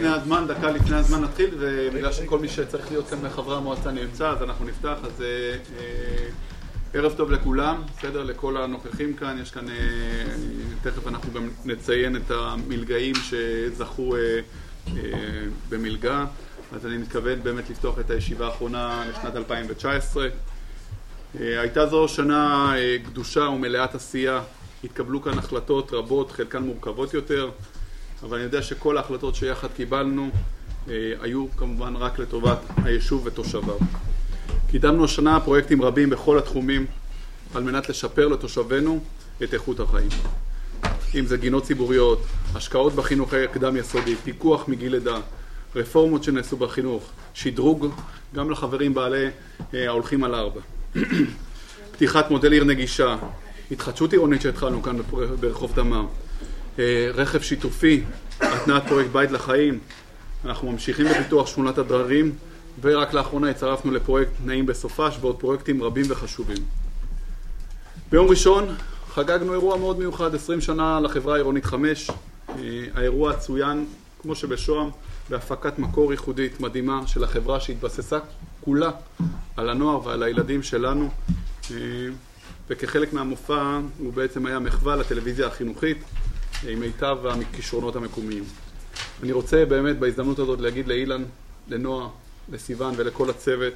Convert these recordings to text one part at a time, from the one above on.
דקה לפני הזמן נתחיל, ובגלל שכל מי שצריך להיות כאן מחברי המועצה נמצא, אז אנחנו נפתח. אז ערב טוב לכולם, בסדר, לכל הנוכחים כאן. יש כאן, תכף אנחנו גם נציין את המלגאים שזכו במלגה. אז אני מתכוון באמת לפתוח את הישיבה האחרונה לשנת 2019. הייתה זו שנה קדושה ומלאת עשייה. התקבלו כאן החלטות רבות, חלקן מורכבות יותר, אבל אני יודע שכל ההחלטות שיחד קיבלנו היו כמובן רק לטובת היישוב ותושביו. קידמנו השנה פרויקטים רבים בכל התחומים על מנת לשפר לתושבינו את איכות החיים. אם זה גינות ציבוריות, השקעות בחינוך הקדם יסודי, פיקוח מגיל לידה, רפורמות שנעשו בחינוך, שדרוג גם לחברים בעלי ההולכים על 4. פתיחת מודל עיר נגישה, התחדשות עירונית שהתחלנו כאן ברחוב תמר, רכב שיתופי, התנעת פרויקט בית לחיים. אנחנו ממשיכים בפיתוח שכונת הדררים, ורק לאחרונה הצטרפנו לפרויקט נעים בסופש ועוד פרויקטים רבים וחשובים. ביום ראשון חגגנו אירוע מאוד מיוחד, 20 שנה לחברה העירונית 5. האירוע צוין, כמו שבשוהם, בהפקת מקור ייחודית מדהימה של החברה שהתבססה כולה על הנוער ועל הילדים שלנו. וכחלק מהמופע הוא בעצם היה מחווה לטלוויזיה החינוכית עם מיטב הכישרונות המקומיים. אני רוצה באמת בהזדמנות הזאת להגיד לאילן, לנועה, לסיוון ולכל הצוות,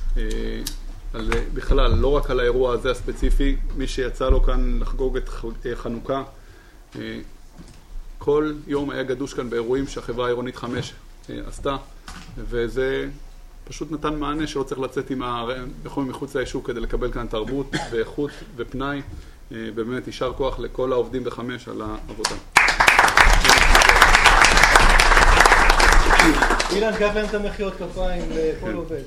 בכלל, לא רק על האירוע הזה הספציפי, מי שיצא לו כאן לחגוג את חנוכה, כל יום היה גדוש כאן באירועים שהחברה העירונית 5 עשתה, וזה פשוט נתן מענה שלא צריך לצאת בכל מחוץ ליישוב כדי לקבל כאן תרבות ואיכות ופנאי. באמת יישר כוח לכל העובדים ב5 על העבודה. אילן, גוון את המחיאות כפיים לכל עובד.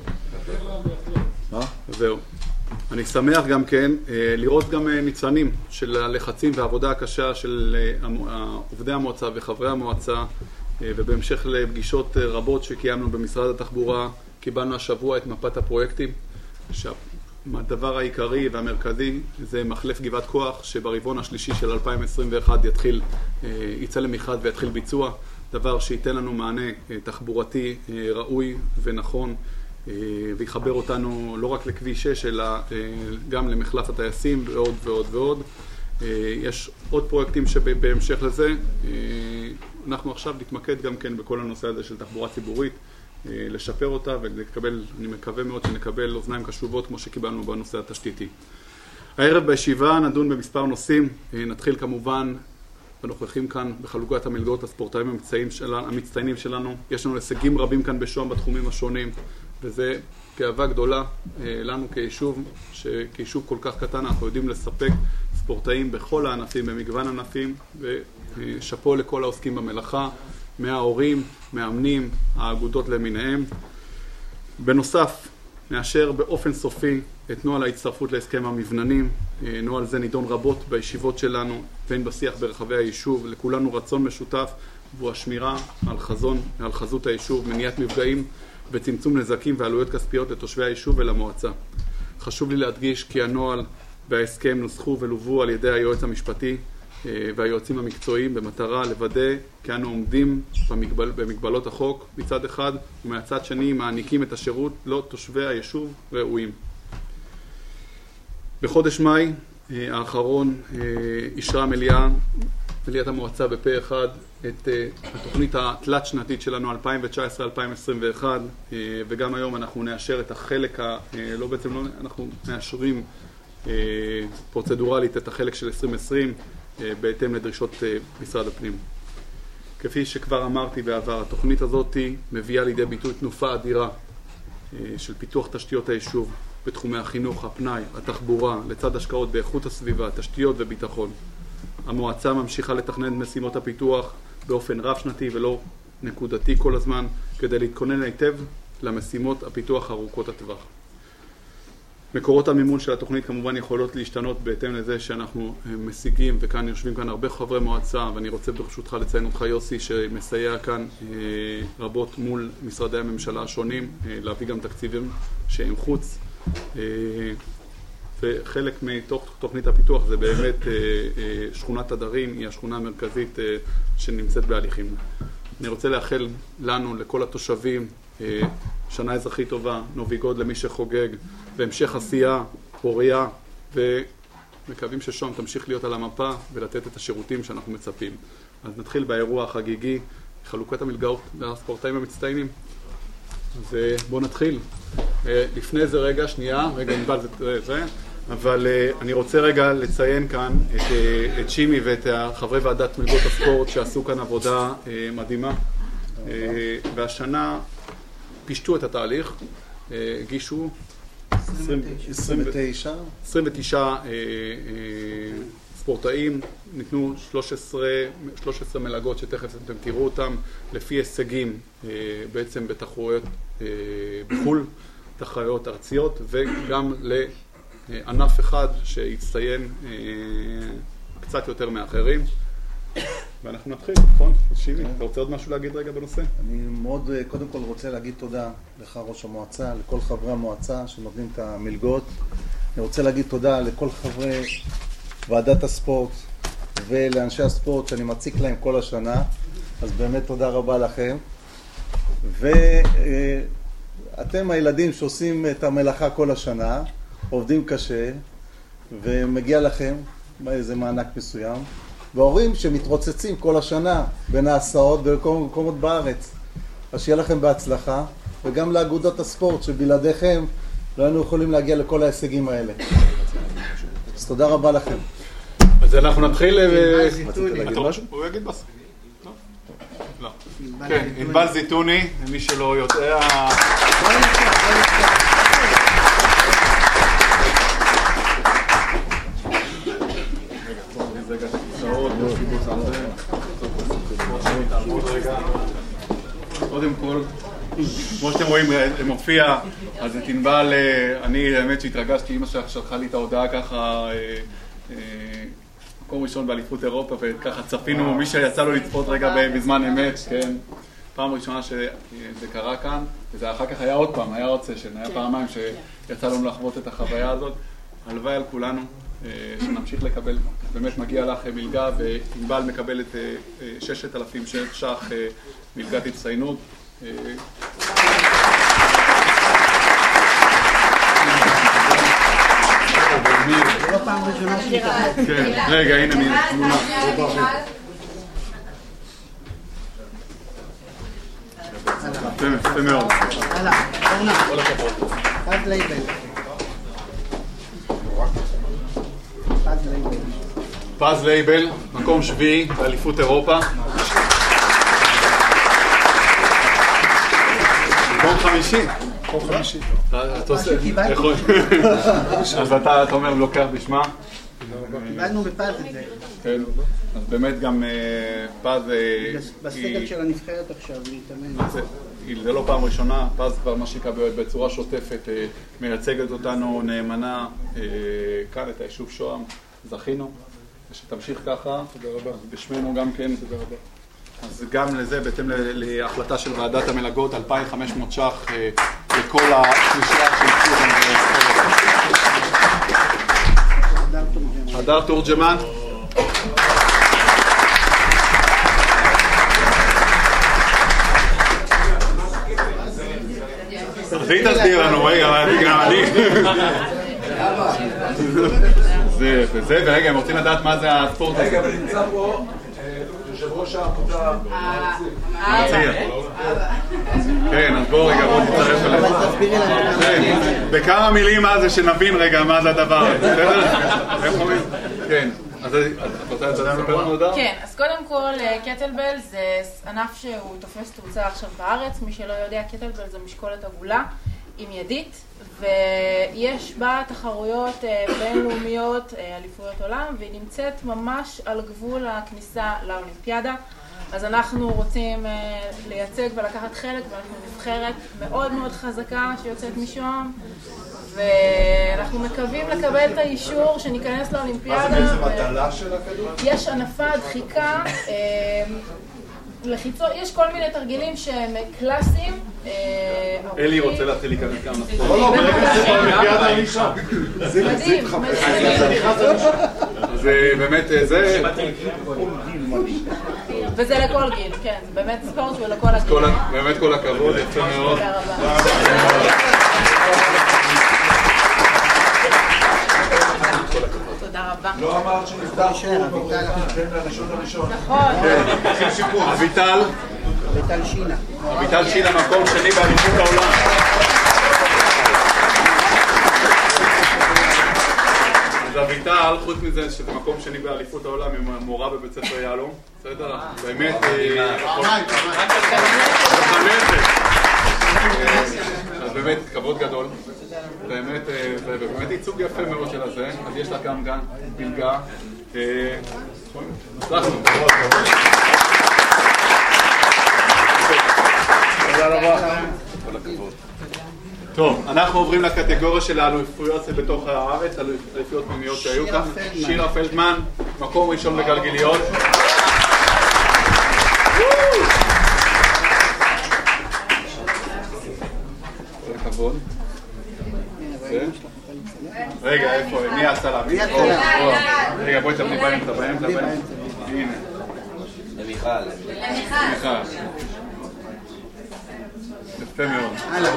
זהו. אני שמח גם כן לראות גם ניצנים של הלחצים והעבודה הקשה של עובדי המועצה וחברי המועצה, ובהמשך לפגישות רבות שקיימנו במשרד התחבורה, קיבלנו השבוע את מפת הפרויקטים, שהדבר העיקרי והמרכזי זה מחלף גבעת כוח, שברבעון השלישי של 2021 יצא למכרז ויתחיל ביצוע, דבר שייתן לנו מענה תחבורתי ראוי ונכון, ויחבר אותנו לא רק לכביש 6, אלא גם למחלף הטייסים ועוד ועוד ועוד. יש עוד פרויקטים שבהמשך לזה. אנחנו עכשיו נתמקד גם כן בכל הנושא הזה של תחבורה ציבורית, לשפר אותה ולקבל, אני מקווה מאוד שנקבל אוזניים קשובות כמו שקיבלנו בנושא התשתיתי. הערב בישיבה נדון במספר נושאים. נתחיל כמובן בנוכחים כאן בחלוקת המלגות הספורטאים המצטיינים שלנו. יש לנו הישגים רבים כאן בשוהם בתחומים השונים, וזה גאווה גדולה לנו כיישוב, שכיישוב כל כך קטן אנחנו יודעים לספק ספורטאים בכל הענפים, במגוון ענפים, ושפו לכל העוסקים במלאכה, מההורים, מאמנים, האגודות למיניהם. בנוסף, נאשר באופן סופי את נוהל ההצטרפות להסכם המבננים. נוהל זה נידון רבות בישיבות שלנו, והן בשיח ברחבי היישוב. לכולנו רצון משותף, והוא השמירה על חזות היישוב, מניעת מפגעים וצמצום נזקים ועלויות כספיות לתושבי היישוב ולמועצה. חשוב לי להדגיש כי הנוהל וההסכם נוסחו ולובו על ידי היועץ המשפטי והיועצים המקצועיים במטרה לוודא כי אנו עומדים במגבלות החוק מצד אחד, ומהצד שני מעניקים את השירות לתושבי היישוב ראויים. בחודש מאי האחרון אישרה מליאת המועצה בפה אחד את התוכנית התלת שנתית שלנו 2019-2021, וגם היום אנחנו נאשר את החלק, אנחנו מאשרים פרוצדורלית את החלק של 2020 בהתאם לדרישות משרד הפנים. כפי שכבר אמרתי בעבר, התוכנית הזאת מביאה לידי ביטוי תנופה אדירה של פיתוח תשתיות היישוב בתחומי החינוך, הפנאי, התחבורה, לצד השקעות באיכות הסביבה, תשתיות וביטחון. המועצה ממשיכה לתכנן משימות הפיתוח באופן רב שנתי ולא נקודתי כל הזמן, כדי להתכונן היטב למשימות הפיתוח ארוכות הטווח. מקורות המימון של התוכנית כמובן יכולות להשתנות בהתאם לזה שאנחנו משיגים, וכאן יושבים כאן הרבה חברי מועצה, ואני רוצה ברשותך לציין אותך יוסי שמסייע כאן רבות מול משרדי הממשלה השונים, להביא גם תקציבים שהם חוץ, וחלק מתוך תוכנית הפיתוח זה באמת שכונת הדרין, היא השכונה המרכזית שנמצאת בהליכים. אני רוצה לאחל לנו, לכל התושבים, שנה אזרחית טובה, נובי גוד למי שחוגג, והמשך עשייה, פוריה, ומקווים ששוהם תמשיך להיות על המפה ולתת את השירותים שאנחנו מצפים. אז נתחיל באירוע החגיגי, חלוקת המלגות לספורטאים המצטיינים. אז בואו נתחיל. לפני זה רגע, נדבר זה, אבל אני רוצה רגע לציין כאן את שימי ואת חברי ועדת מלגות הספורט שעשו כאן עבודה מדהימה. והשנה פישטו את התהליך, הגישו 29 ספורטאים, ניתנו 13 מלגות שתכף אתם תראו אותם, לפי הישגים בעצם בתחרויות בחול, תחרויות ארציות, וגם לענף אחד שהצטיין קצת יותר מאחרים. ואנחנו נתחיל, נכון? שימי, אתה רוצה עוד משהו להגיד רגע בנושא? אני מאוד, קודם כל רוצה להגיד תודה לך ראש המועצה, לכל חברי המועצה שנותנים את המלגות. אני רוצה להגיד תודה לכל חברי ועדת הספורט ולאנשי הספורט שאני מציק להם כל השנה, אז באמת תודה רבה לכם. ואתם הילדים שעושים את המלאכה כל השנה, עובדים קשה, ומגיע לכם איזה מענק מסוים. וההורים שמתרוצצים כל השנה בין ההסעות ובכל מקומות בארץ. אז שיהיה לכם בהצלחה, וגם לאגודות הספורט שבלעדיכם לא היינו יכולים להגיע לכל ההישגים האלה. אז תודה רבה לכם. אז אנחנו נתחיל... להגיד משהו? הוא יגיד בסוף. לא. כן, ענבל זיתוני, למי שלא יודע... קודם כל, כמו שאתם רואים, מופיע, אז את ענבל, אני האמת שהתרגשתי, אמא שלחה לי את ההודעה ככה, מקום ראשון באליפות אירופה, וככה צפינו, מי שיצא לו לצפות רגע בזמן אמת, כן, פעם ראשונה שזה קרה כאן, וזה אחר כך היה עוד פעם, היה עוד סשן, היה פעמיים שיצא לנו לחוות את החוויה הזאת, הלוואי על כולנו. שנמשיך לקבל, באמת מגיע לך מלגה, וענבל מקבלת 6,000 ש"ח מלגת הצטיינות. זה לא פעם ראשונה שמקבלת. כן, רגע, הנה מי תמונה. יפה מאוד. הלאה, אורנה. כל הכבוד. פז לייבל. פז לייבל, מקום שביעי באליפות אירופה. מקום חמישי. אז אתה אומר לוקח בשמה. קיבלנו בפז את זה. כן, אז באמת גם פז... בסגל של הנבחרת עכשיו להתאמן. זה לא פעם ראשונה, פז כבר מה שיקבל בצורה שוטפת, מייצגת אותנו נאמנה כאן את היישוב שוהם, זכינו, ושתמשיך ככה, בשמנו גם כן, אז גם לזה, בהתאם להחלטה של ועדת המלגות, 2,500 ש"ח לכל השלישייה שהציעו לנו. הדר תורג'מן. אז היא תסביר לנו, רגע, גם אני. זה, ורגע, הם רוצים לדעת מה זה הספורט הזה. רגע, אבל נמצא פה יושב ראש העבודה. כן, אז בואו רגע, בואו נצטרף אליהם. בכמה מילים מה זה, שנבין רגע מה זה הדבר הזה. בסדר? איך אומרים? כן. אז את רוצה לספר לנו הודעה? כן, אז קודם כל, קטלבל זה ענף שהוא תופס תאוצה עכשיו בארץ. מי שלא יודע, קטלבל זה משקולת עגולה עם ידית, ויש בה תחרויות בינלאומיות, אליפויות עולם, והיא נמצאת ממש על גבול הכניסה לאולימפיאדה. אז אנחנו רוצים לייצג ולקחת חלק, ואנחנו נבחרת מאוד מאוד חזקה שיוצאת משוהם, ואנחנו מקווים לקבל את האישור שניכנס לאולימפיאדה. מה זה בעצם הטלה של הכדור? יש הנפה, דחיקה, לחיצות, יש כל מיני תרגילים שהם קלאסיים. אלי רוצה להתחיל להיכנס גם לא, ברגע זה באולימפיאדה אני שם. מדהים, מדהים. אז באמת זה... וזה לכל גיל, כן, זה באמת ספורט ולכל הגיל. באמת כל הכבוד, יפה מאוד. תודה רבה. תודה רבה. לא אמרת שנפתח פה בין הראשון לראשון. נכון. עושים שיפור. אביטל שינה, מקום שני באליפות העולם. אז אביטל, חוץ מזה שזה מקום שני באליפות העולם, היא מורה בבית ספר יהלום. בסדר? באמת... אז באמת כבוד גדול. באמת ייצוג יפה מאוד של הזה. אז יש לה גם מלגה. הצלחנו. תודה רבה. כל הכבוד. טוב, אנחנו עוברים לקטגוריה של האליפויות בתוך הארץ, האליפויות פנימיות שהיו כאן. שירה פלדמן, מקום ראשון בגלגיליות. כל הכבוד. רגע, איפה? מי הצלם? רגע, בואי תבני באמצע. הנה. למיכל. יפה מאוד.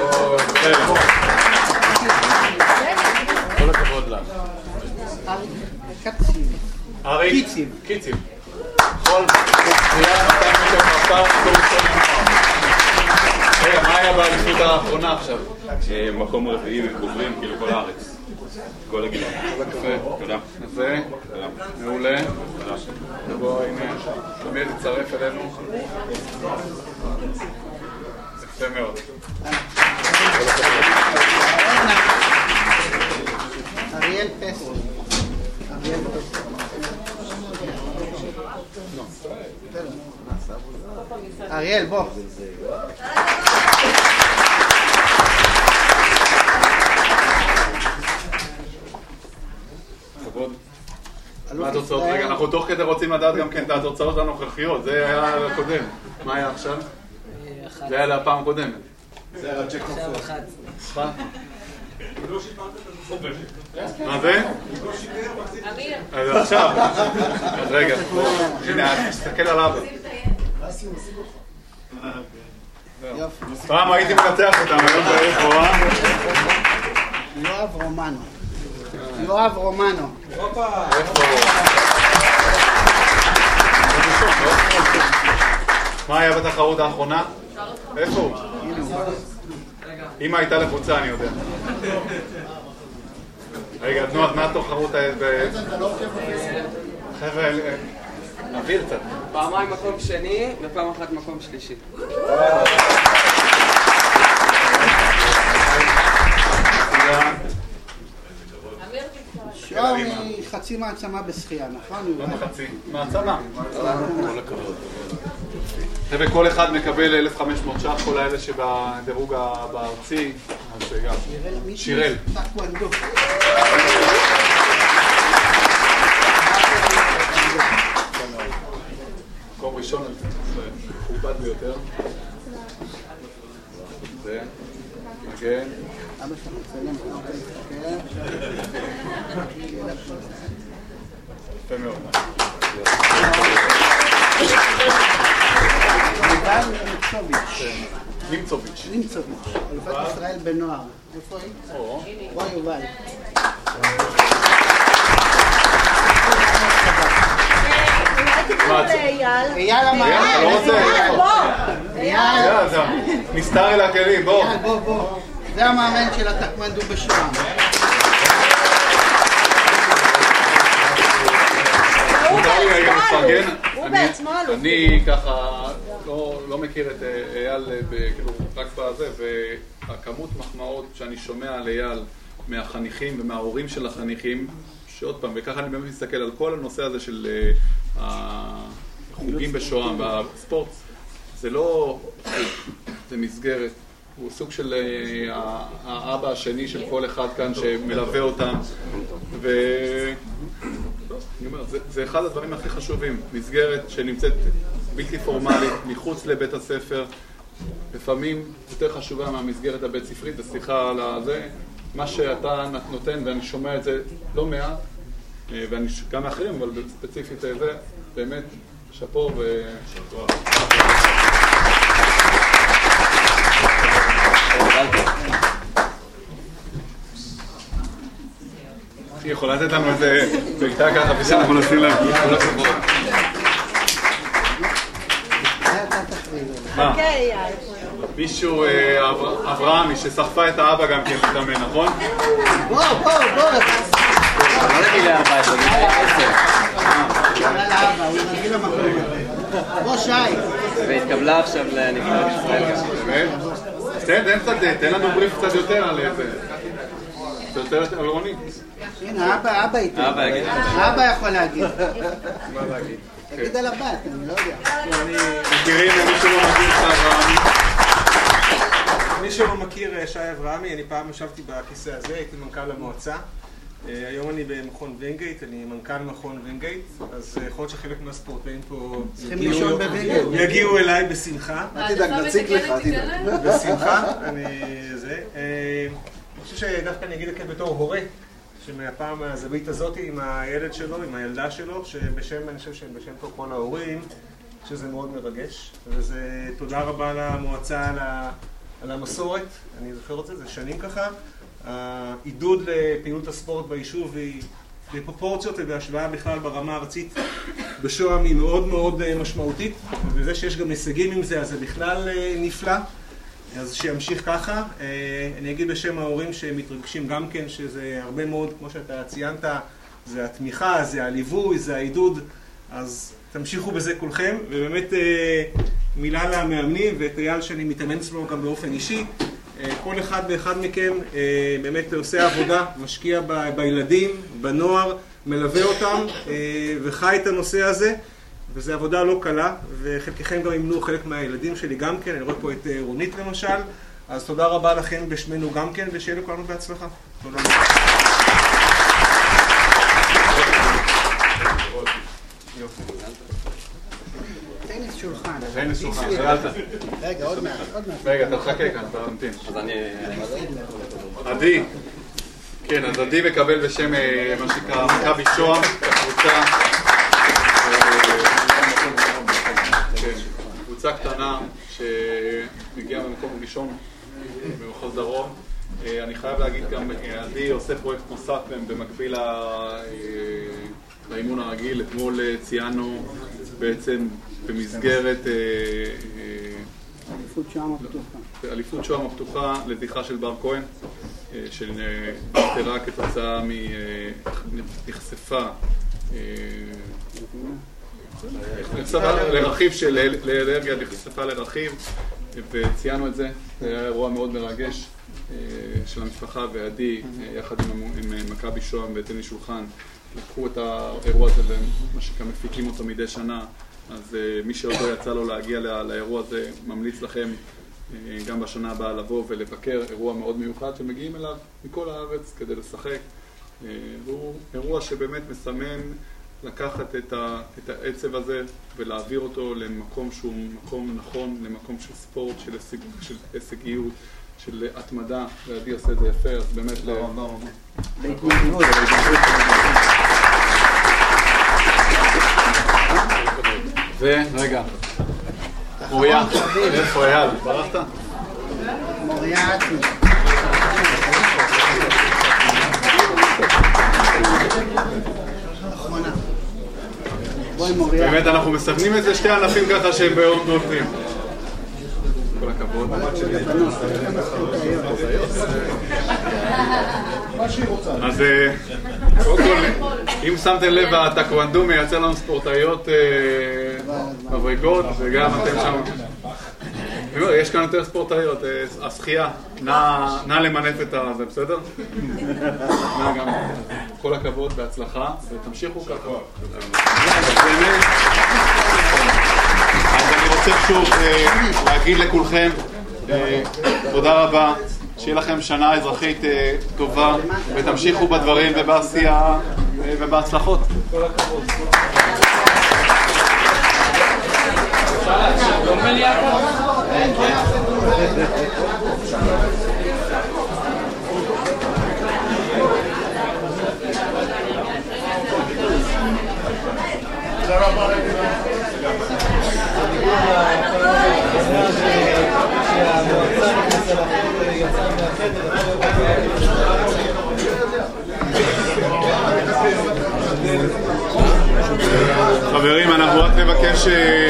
כל הכבוד לך. אריק קיציב. כל קריאה 200 מטר מהפער, כל ראשון נמחר. רגע, מה היה באליפות האחרונה עכשיו? מקום רביעי וגוברים, כאילו כל הארץ. כל הגילה. יפה. תודה. זה? מעולה. בוא, הנה, תמיד תצטרף אלינו. יפה מאוד. אריאל פסו. אריאל, בוא. כבוד. מה התוצאות? רגע, אנחנו תוך כדי רוצים לדעת גם כן את התוצאות הנוכחיות. זה היה הקודם. מה היה עכשיו? זה היה לפעם הקודמת. זה היה צ'ק נופל. מה זה? אז עכשיו. אז רגע. הנה, תסתכל על אבא. פעם הייתי מנצח אותם, היום זה איך רואה? יואב רומנו. מה היה בתחרות האחרונה? איפה הוא? אמא הייתה לחוצה, אני יודע. רגע, תנו, אז מה התחרות? חבר'ה, נביר קצת. פעמיים מקום שני ופעם אחת מקום שלישי. שואר מחצי מעצמה בשחייה, נכון? לא מחצי, מעצמה. כל הכבוד. חבר'ה, כל אחד מקבל 1,500 ש"ח, כל האלה שבדירוג בארצי. אז גם. שירל. טקוונדו. מקום ראשון, מכובד ביותר. זה. כן. אבא שלך מצלם, יפה מאוד. לימצוביץ'. אלופת ישראל בנוער. איפה היא? וואי יובל. אייל המאמן. אתה לא רוצה? אייל, נסתר אל הכלים, בוא. בוא. זה המאמן של הטקוונדו בשוהם. הוא בעצמו אלוף. אני ככה לא מכיר את אייל רק בזה, והכמות מחמאות שאני שומע על אייל מהחניכים ומההורים של החניכים, שעוד פעם, וככה אני באמת מסתכל על כל הנושא הזה של החוגים בשוהם והספורט, זה לא, זה מסגרת, הוא סוג של האבא השני של כל אחד כאן שמלווה אותם, אני אומר, זה אחד הדברים הכי חשובים, מסגרת שנמצאת בלתי פורמלית, מחוץ לבית הספר, לפעמים יותר חשובה מהמסגרת הבית ספרית, וסליחה על זה, מה שאתה נותן, ואני שומע את זה לא מעט, ואני גם מאחרים, אבל ספציפית זה, באמת, שפו ו... היא יכולה לתת לנו איזה בעיטה ככה ושאנחנו נשים להם כל הכבוד. מה? מישהו, אברהם, שסחפה את האבא גם כן להתאמן, נכון? בוא. לא נגיד לאבא, זה נגיד 10. יאללה לאבא, הוא נגיד למקום. בוא שי. והתקבלה עכשיו לנבחרת ישראל. תן לנו בריף קצת יותר על זה. קצת יותר על רוני. הנה, אבא איתו. אבא יגיד. אבא יכול להגיד. מה להגיד? תגיד על הבת, אני לא יודע. מכירים למי שלא מכיר את אברהם. מי שלא מכיר שי אברהמי, אני פעם ישבתי בכיסא הזה, הייתי מנכ"ל המועצה. היום אני במכון וינגייט, אני מנכ"ל מכון וינגייט, אז יכול להיות שחלק מהספורטאים פה יגיעו אליי בשמחה. אל תדאג, נציג לך, אל תדאג. בשמחה, אני חושב שדווקא אני אגיד לכם בתור הורה, שמהפעם הזווית הזאת עם הילד שלו, עם הילדה שלו, שבשם, אני חושב שבשם פה כל ההורים, שזה מאוד מרגש, וזה תודה רבה למועצה על המסורת, אני זוכר את זה, זה שנים ככה. העידוד לפעילות הספורט ביישוב היא בפרופורציות ובהשוואה בכלל ברמה הארצית בשוהם היא מאוד מאוד משמעותית, וזה שיש גם הישגים עם זה, אז זה בכלל נפלא, אז שימשיך ככה. אני אגיד בשם ההורים שמתרגשים גם כן, שזה הרבה מאוד, כמו שאתה ציינת, זה התמיכה, זה הליווי, זה העידוד, אז תמשיכו בזה כולכם, ובאמת מילה למאמנים ואת אייל שאני מתאמן אצלו גם באופן אישי. כל אחד ואחד מכם באמת עושה עבודה, משקיע בילדים, בנוער, מלווה אותם וחי את הנושא הזה, וזו עבודה לא קלה, וחלקכם גם ימנו חלק מהילדים שלי גם כן, אני רואה פה את רונית למשל, אז תודה רבה לכם בשמנו גם כן, ושיהיה לכולנו בהצלחה. תודה רבה. טניס שולחן. טניס שולחן, שאלת. רגע, עוד מעט. רגע, אתה תחכה כאן, אתה תמתין. אז אני... עדי. כן, אז עדי מקבל בשם מה שנקרא מכבי שוהם, הקבוצה. קבוצה קטנה שמגיעה במקום ראשון במחוז דרום. אני חייב להגיד גם, עדי עושה פרויקט נוסף במקביל לאימון הרגיל. אתמול ציינו בעצם במסגרת אליפות שוהם הפתוחה לזכרה של בר כהן, שנפטרה כתוצאה נחשפה לרכיב של אלרגיה, נחשפה לרכיב, וציינו את זה. זה היה אירוע מאוד מרגש של המשפחה, ועדי יחד עם מכבי שוהם וטניס שולחן לקחו את האירוע הזה ומה שכם מפיקים אותו מדי שנה. אז מי שעוד לא יצא לו להגיע לאירוע הזה, ממליץ לכם גם בשנה הבאה לבוא ולבקר. אירוע מאוד מיוחד שמגיעים אליו מכל הארץ כדי לשחק. והוא אירוע שבאמת מסמן לקחת את העצב הזה ולהעביר אותו למקום שהוא מקום נכון, למקום של ספורט, של הישגיות, של התמדה, ועדי עושה את זה יפה, אז באמת להתנדבות. ורגע, מוריה, איפה אייל? ברחת? מוריה עצמי. אחרונה. בואי מוריה. באמת אנחנו מסמנים את זה שתי ענפים ככה שהם ביום נותנים. כל הכבוד. אז קודם כל, אם שמתם לב, הטקוונדו מייצר לנו ספורטאיות מבריקות, וגם אתם שם. יש כאן יותר ספורטאיות, השחייה, נא למנף את זה, בסדר? נא גם, כל הכבוד, בהצלחה, ותמשיכו ככה. אז אני רוצה שוב להגיד לכולכם תודה רבה, שיהיה לכם שנה אזרחית טובה, ותמשיכו בדברים ובעשייה ובהצלחות. כל הכבוד. חברים, אנחנו רק נבקש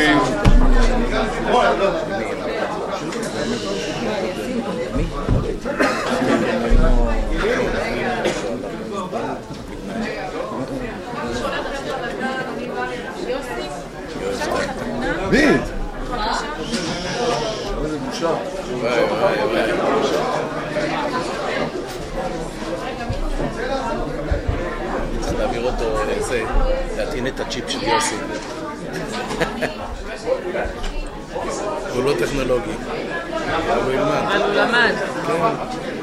ביט! איזה בושה. צריך להעביר אותו איזה, להטעין את הצ'יפ של יוסי. הוא לא טכנולוגי. הוא ילמד. הוא למד. כן.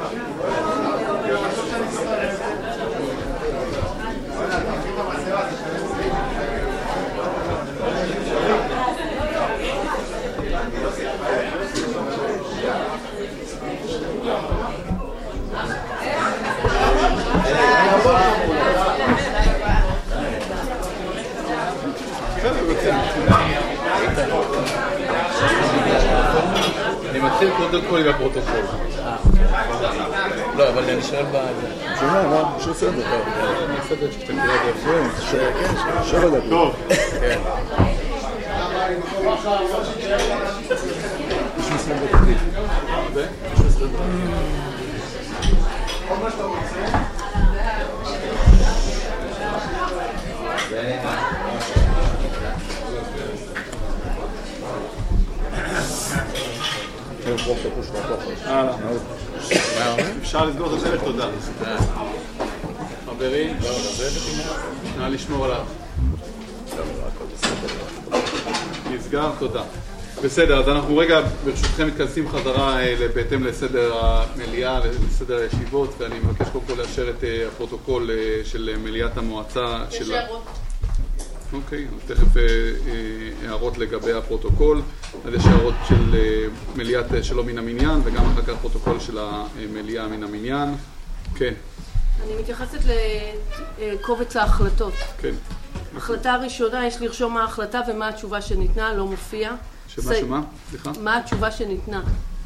אני מתחיל קודם כל עם הפרוטוקול. לא, אבל אני שואל שומע, מה? יש סדר. אני אסדר שאתה קורא את זה. כן, 7 דקות. טוב. יש מסלם בתקליט. יש מסלם בתקליט. אפשר לסגור את הדלת, תודה. חברים, נא לשמור עליו. נסגר, תודה. בסדר, אז אנחנו רגע ברשותכם מתכנסים חזרה בהתאם לסדר המליאה, לסדר הישיבות, ואני מבקש קודם כל לאשר את הפרוטוקול של מליאת המועצה. יש הערות. אוקיי, אז תכף הערות לגבי הפרוטוקול. אז יש הערות של מליאת שלא מן המניין, וגם אחר כך פרוטוקול של המליאה מן המניין. כן. אני מתייחסת לקובץ ההחלטות. כן. החלטה הראשונה, יש לרשום מה ההחלטה ומה התשובה שניתנה, לא מופיע. שמה? סליחה? מה התשובה שניתנה?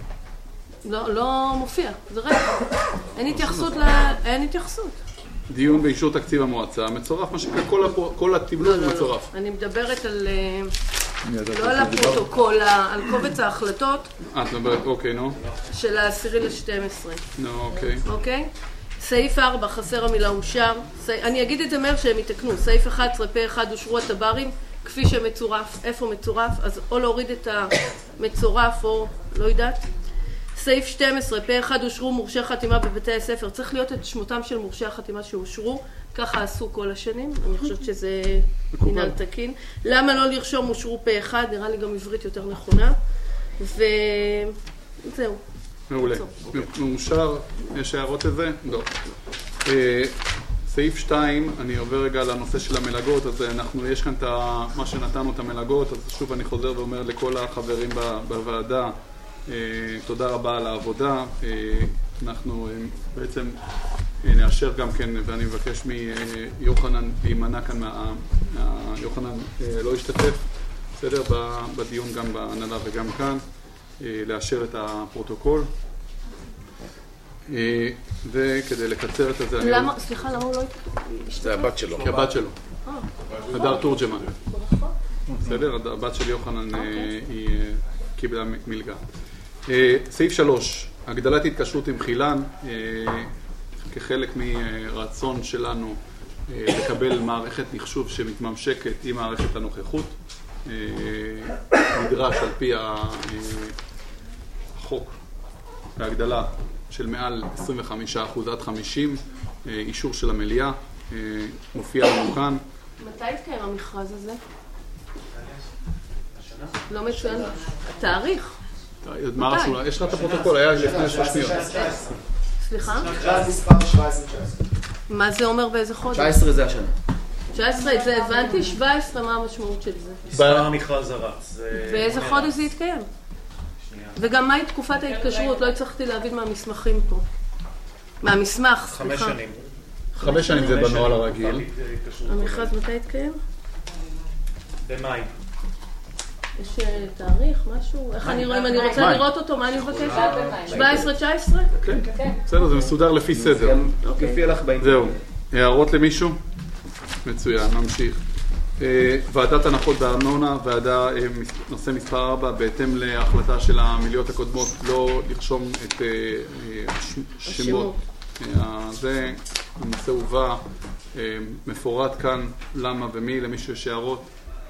לא מופיע, זה ריק. אין התייחסות. דיון באישור תקציב המועצה, מצורף, מה שקרה, כל התמלול מצורף. אני מדברת על... לא על הפרוטוקול, על קובץ ההחלטות. את מדברת, אוקיי, נו. של ה10/12. נו, אוקיי. אוקיי? סעיף 4, חסר המילה אושר. אני אגיד את זה מהר שהם יתקנו. סעיף 11, פה אחד אושרו הטברים, כפי שמצורף. איפה מצורף? אז או להוריד את המצורף או לא יודעת. סעיף 12, פה אחד אושרו מורשי חתימה בבתי הספר. צריך להיות את שמותם של מורשי החתימה שאושרו. ככה עשו כל השנים. אני חושבת שזה מנהל תקין. למה לא לרשום אושרו פה אחד? נראה לי גם עברית יותר נכונה. וזהו. מעולה. מאושר, יש הערות לזה? לא. סעיף 2, אני עובר רגע לנושא של המלגות, אז יש כאן מה שנתנו את המלגות, אז שוב אני חוזר ואומר לכל החברים בוועדה, תודה רבה על העבודה. אנחנו בעצם נאשר גם כן, ואני מבקש מיוחנן להימנע כאן, יוחנן לא השתתף, בסדר? בדיון גם בהנהלה וגם כאן, לאשר את הפרוטוקול. וכדי לקצר את זה... למה? סליחה, למה הוא לא השתתף? זה הבת שלו. הבת שלו. הדר תורג'מן. בסדר? הבת של יוחנן היא קיבלה מלגה. סעיף 3, הגדלת התקשרות עם חילן, כחלק מרצון שלנו לקבל מערכת מחשוב שמתממשקת עם מערכת הנוכחות, נדרש על פי החוק והגדלה של מעל 25% עד 50, אישור של המליאה, מופיע לנו כאן. מתי התקיים המכרז הזה? לא מצוין. התאריך? יש לך את הפרוטוקול, היה לפני 3 שניות. סליחה? מכרז מספר 17-19. מה זה אומר באיזה חודש? 19 זה השנה. 19, את זה הבנתי, 17 מה המשמעות של זה? מספר המכרז הרץ. באיזה חודש זה יתקיים? וגם מהי תקופת ההתקשרות? לא הצלחתי להבין מהמסמכים פה. מהמסמך, סליחה. 5 שנים. 5 שנים זה בנוהל הרגיל. המכרז מתי יתקיים? במאי. יש תאריך, משהו? איך אני רואה? אם אני רוצה לראות אותו, מה אני מבקשת? 17-19? כן, בסדר, זה מסודר לפי סדר. לפי הלך באינטרנט. זהו. הערות למישהו? מצוין, נמשיך. ועדת הנחות בארנונה, ועדה נושא מספר 4, בהתאם להחלטה של המיליות הקודמות, לא לרשום את שמות. זה הנושא הובא מפורט כאן, למה ומי, למישהו יש הערות.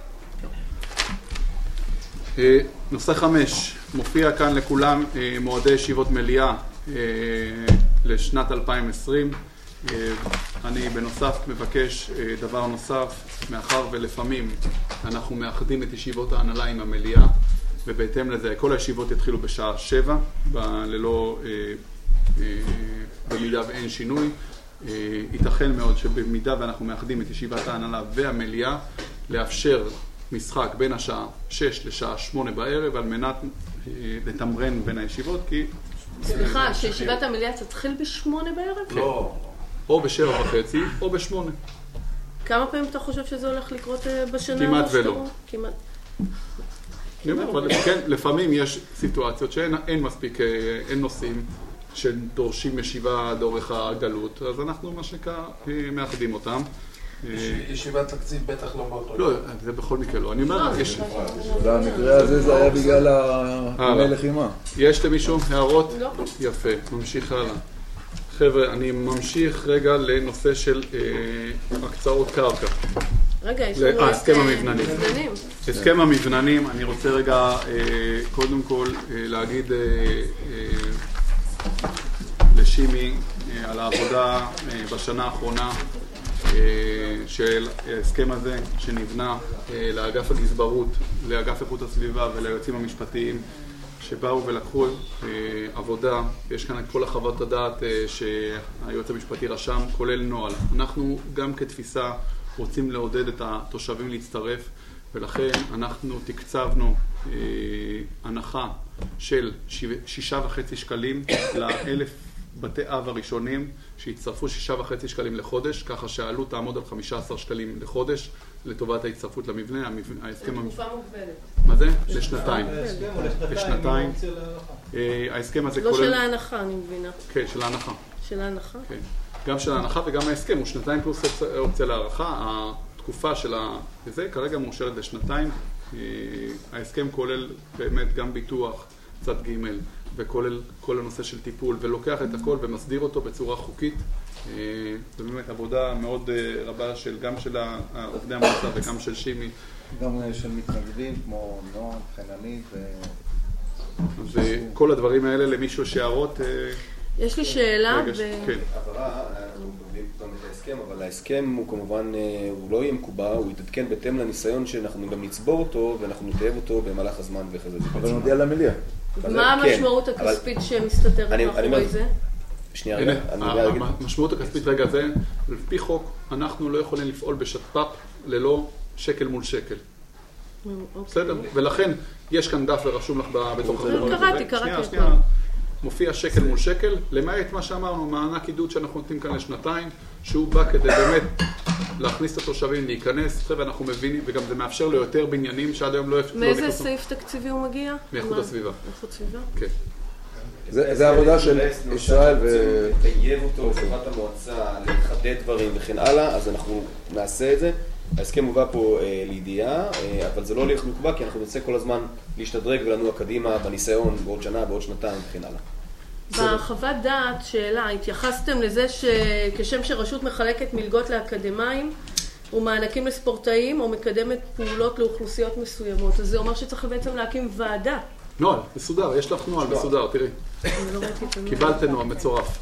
נושא 5, מופיע כאן לכולם מועדי ישיבות מליאה לשנת 2020. אני בנוסף מבקש דבר נוסף, מאחר ולפעמים אנחנו מאחדים את ישיבות ההנהלה עם המליאה, ובהתאם לזה כל הישיבות יתחילו בשעה 7, ללא, במידה ואין שינוי. ייתכן מאוד שבמידה ואנחנו מאחדים את ישיבת ההנהלה והמליאה, לאפשר משחק בין השעה 6 לשעה 8 בערב, על מנת לתמרן בין הישיבות, כי... סליחה, שישיבת המליאה תתחיל ב8 בערב? לא. או ב7:30 או ב8. כמה פעמים אתה חושב שזה הולך לקרות בשנה? כמעט ולא. כמעט. אבל כן, לפעמים יש סיטואציות שאין מספיק, אין נושאים שדורשים ישיבה לאורך הגלות, אז אנחנו מה שנקרא מאחדים אותם. ישיבת תקציב בטח לא באותו. לא, זה בכל מקרה לא. אני אומר, יש... במקרה הזה זה היה בגלל הלחימה. יש למישהו הערות? לא. יפה, ממשיך הלאה. חבר'ה, אני ממשיך רגע לנושא של הקצאות קרקע. רגע, יש לנו הסכם המבננים. הסכם המבננים, אני רוצה רגע קודם כל להגיד לשימי על העבודה בשנה האחרונה של ההסכם הזה שנבנה לאגף הגזברות, לאגף איכות הסביבה וליועצים המשפטיים שבאו ולקחו עבודה. יש כאן את כל החוות הדעת שהיועץ המשפטי רשם, כולל נוהל. אנחנו גם כתפיסה רוצים לעודד את התושבים להצטרף, ולכן אנחנו תקצבנו הנחה של 6.5 שקלים ל1,000 בתי אב הראשונים, שהצטרפו 6.5 שקלים לחודש, ככה שהעלות תעמוד על 15 שקלים לחודש לטובת ההצטרפות למבנה. ההסכם תקופה מוגבלת. מה זה? לשנתיים. לשנתיים. ההסכם הזה כולל... לא של ההנחה, אני מבינה. כן, של ההנחה. של ההנחה? כן. גם של ההנחה וגם ההסכם הוא שנתיים פלוס אופציה להערכה. התקופה של זה כרגע מאושרת לשנתיים. ההסכם כולל באמת גם ביטוח צד ג' וכולל כל הנושא של טיפול, ולוקח את הכל ומסדיר אותו בצורה חוקית. זו באמת עבודה מאוד רבה גם של עובדי המועצה וגם של שימי. גם של מתנגדים כמו נועם, חננית וכל הדברים האלה. למישהו שהערות? יש לי שאלה. כן. אנחנו מביאים גם את ההסכם, אבל ההסכם הוא כמובן, הוא לא יהיה מקובע, הוא יתעדכן בהתאם לניסיון שאנחנו גם נצבור אותו ואנחנו נטייב אותו במהלך הזמן וכזה. אבל נודיע למליאה. מה המשמעות הכספית שמסתתרת מאחורי זה? שנייה רגע, המשמעות הכספית רגע זה, לפי חוק אנחנו לא יכולים לפעול בשת"פ ללא שקל מול שקל. בסדר? ולכן יש כאן דף ורשום לך בתוך הדבר הזה. קראתי. מופיע שקל מול שקל, למעט מה שאמרנו, מענק עידוד שאנחנו נותנים כאן לשנתיים, שהוא בא כדי באמת להכניס את התושבים, להיכנס, ואנחנו מבינים, וגם זה מאפשר לו יותר בניינים שעד היום לא נכנסו. מאיזה סעיף תקציבי הוא מגיע? מאיכות הסביבה. מאיכות סביבה? כן. זה עבודה של ישראל לטייב אותו לטובת המועצה, לחדד דברים וכן הלאה, אז אנחנו נעשה את זה. ההסכם הובא פה לידיעה, אבל זה לא הולך מקובע, כי אנחנו נצא כל הזמן להשתדרג ולנוע קדימה בניסיון בעוד שנה, בעוד שנתיים וכן הלאה. בחוות דעת, שאלה, התייחסתם לזה שכשם שרשות מחלקת מלגות לאקדמיים ומענקים לספורטאים או מקדמת פעולות לאוכלוסיות מסוימות, אז זה אומר שצריך בעצם להקים ועדה. נוהל, מסודר, יש לך נוהל מסודר, תראי. קיבלת נוהל מצורף.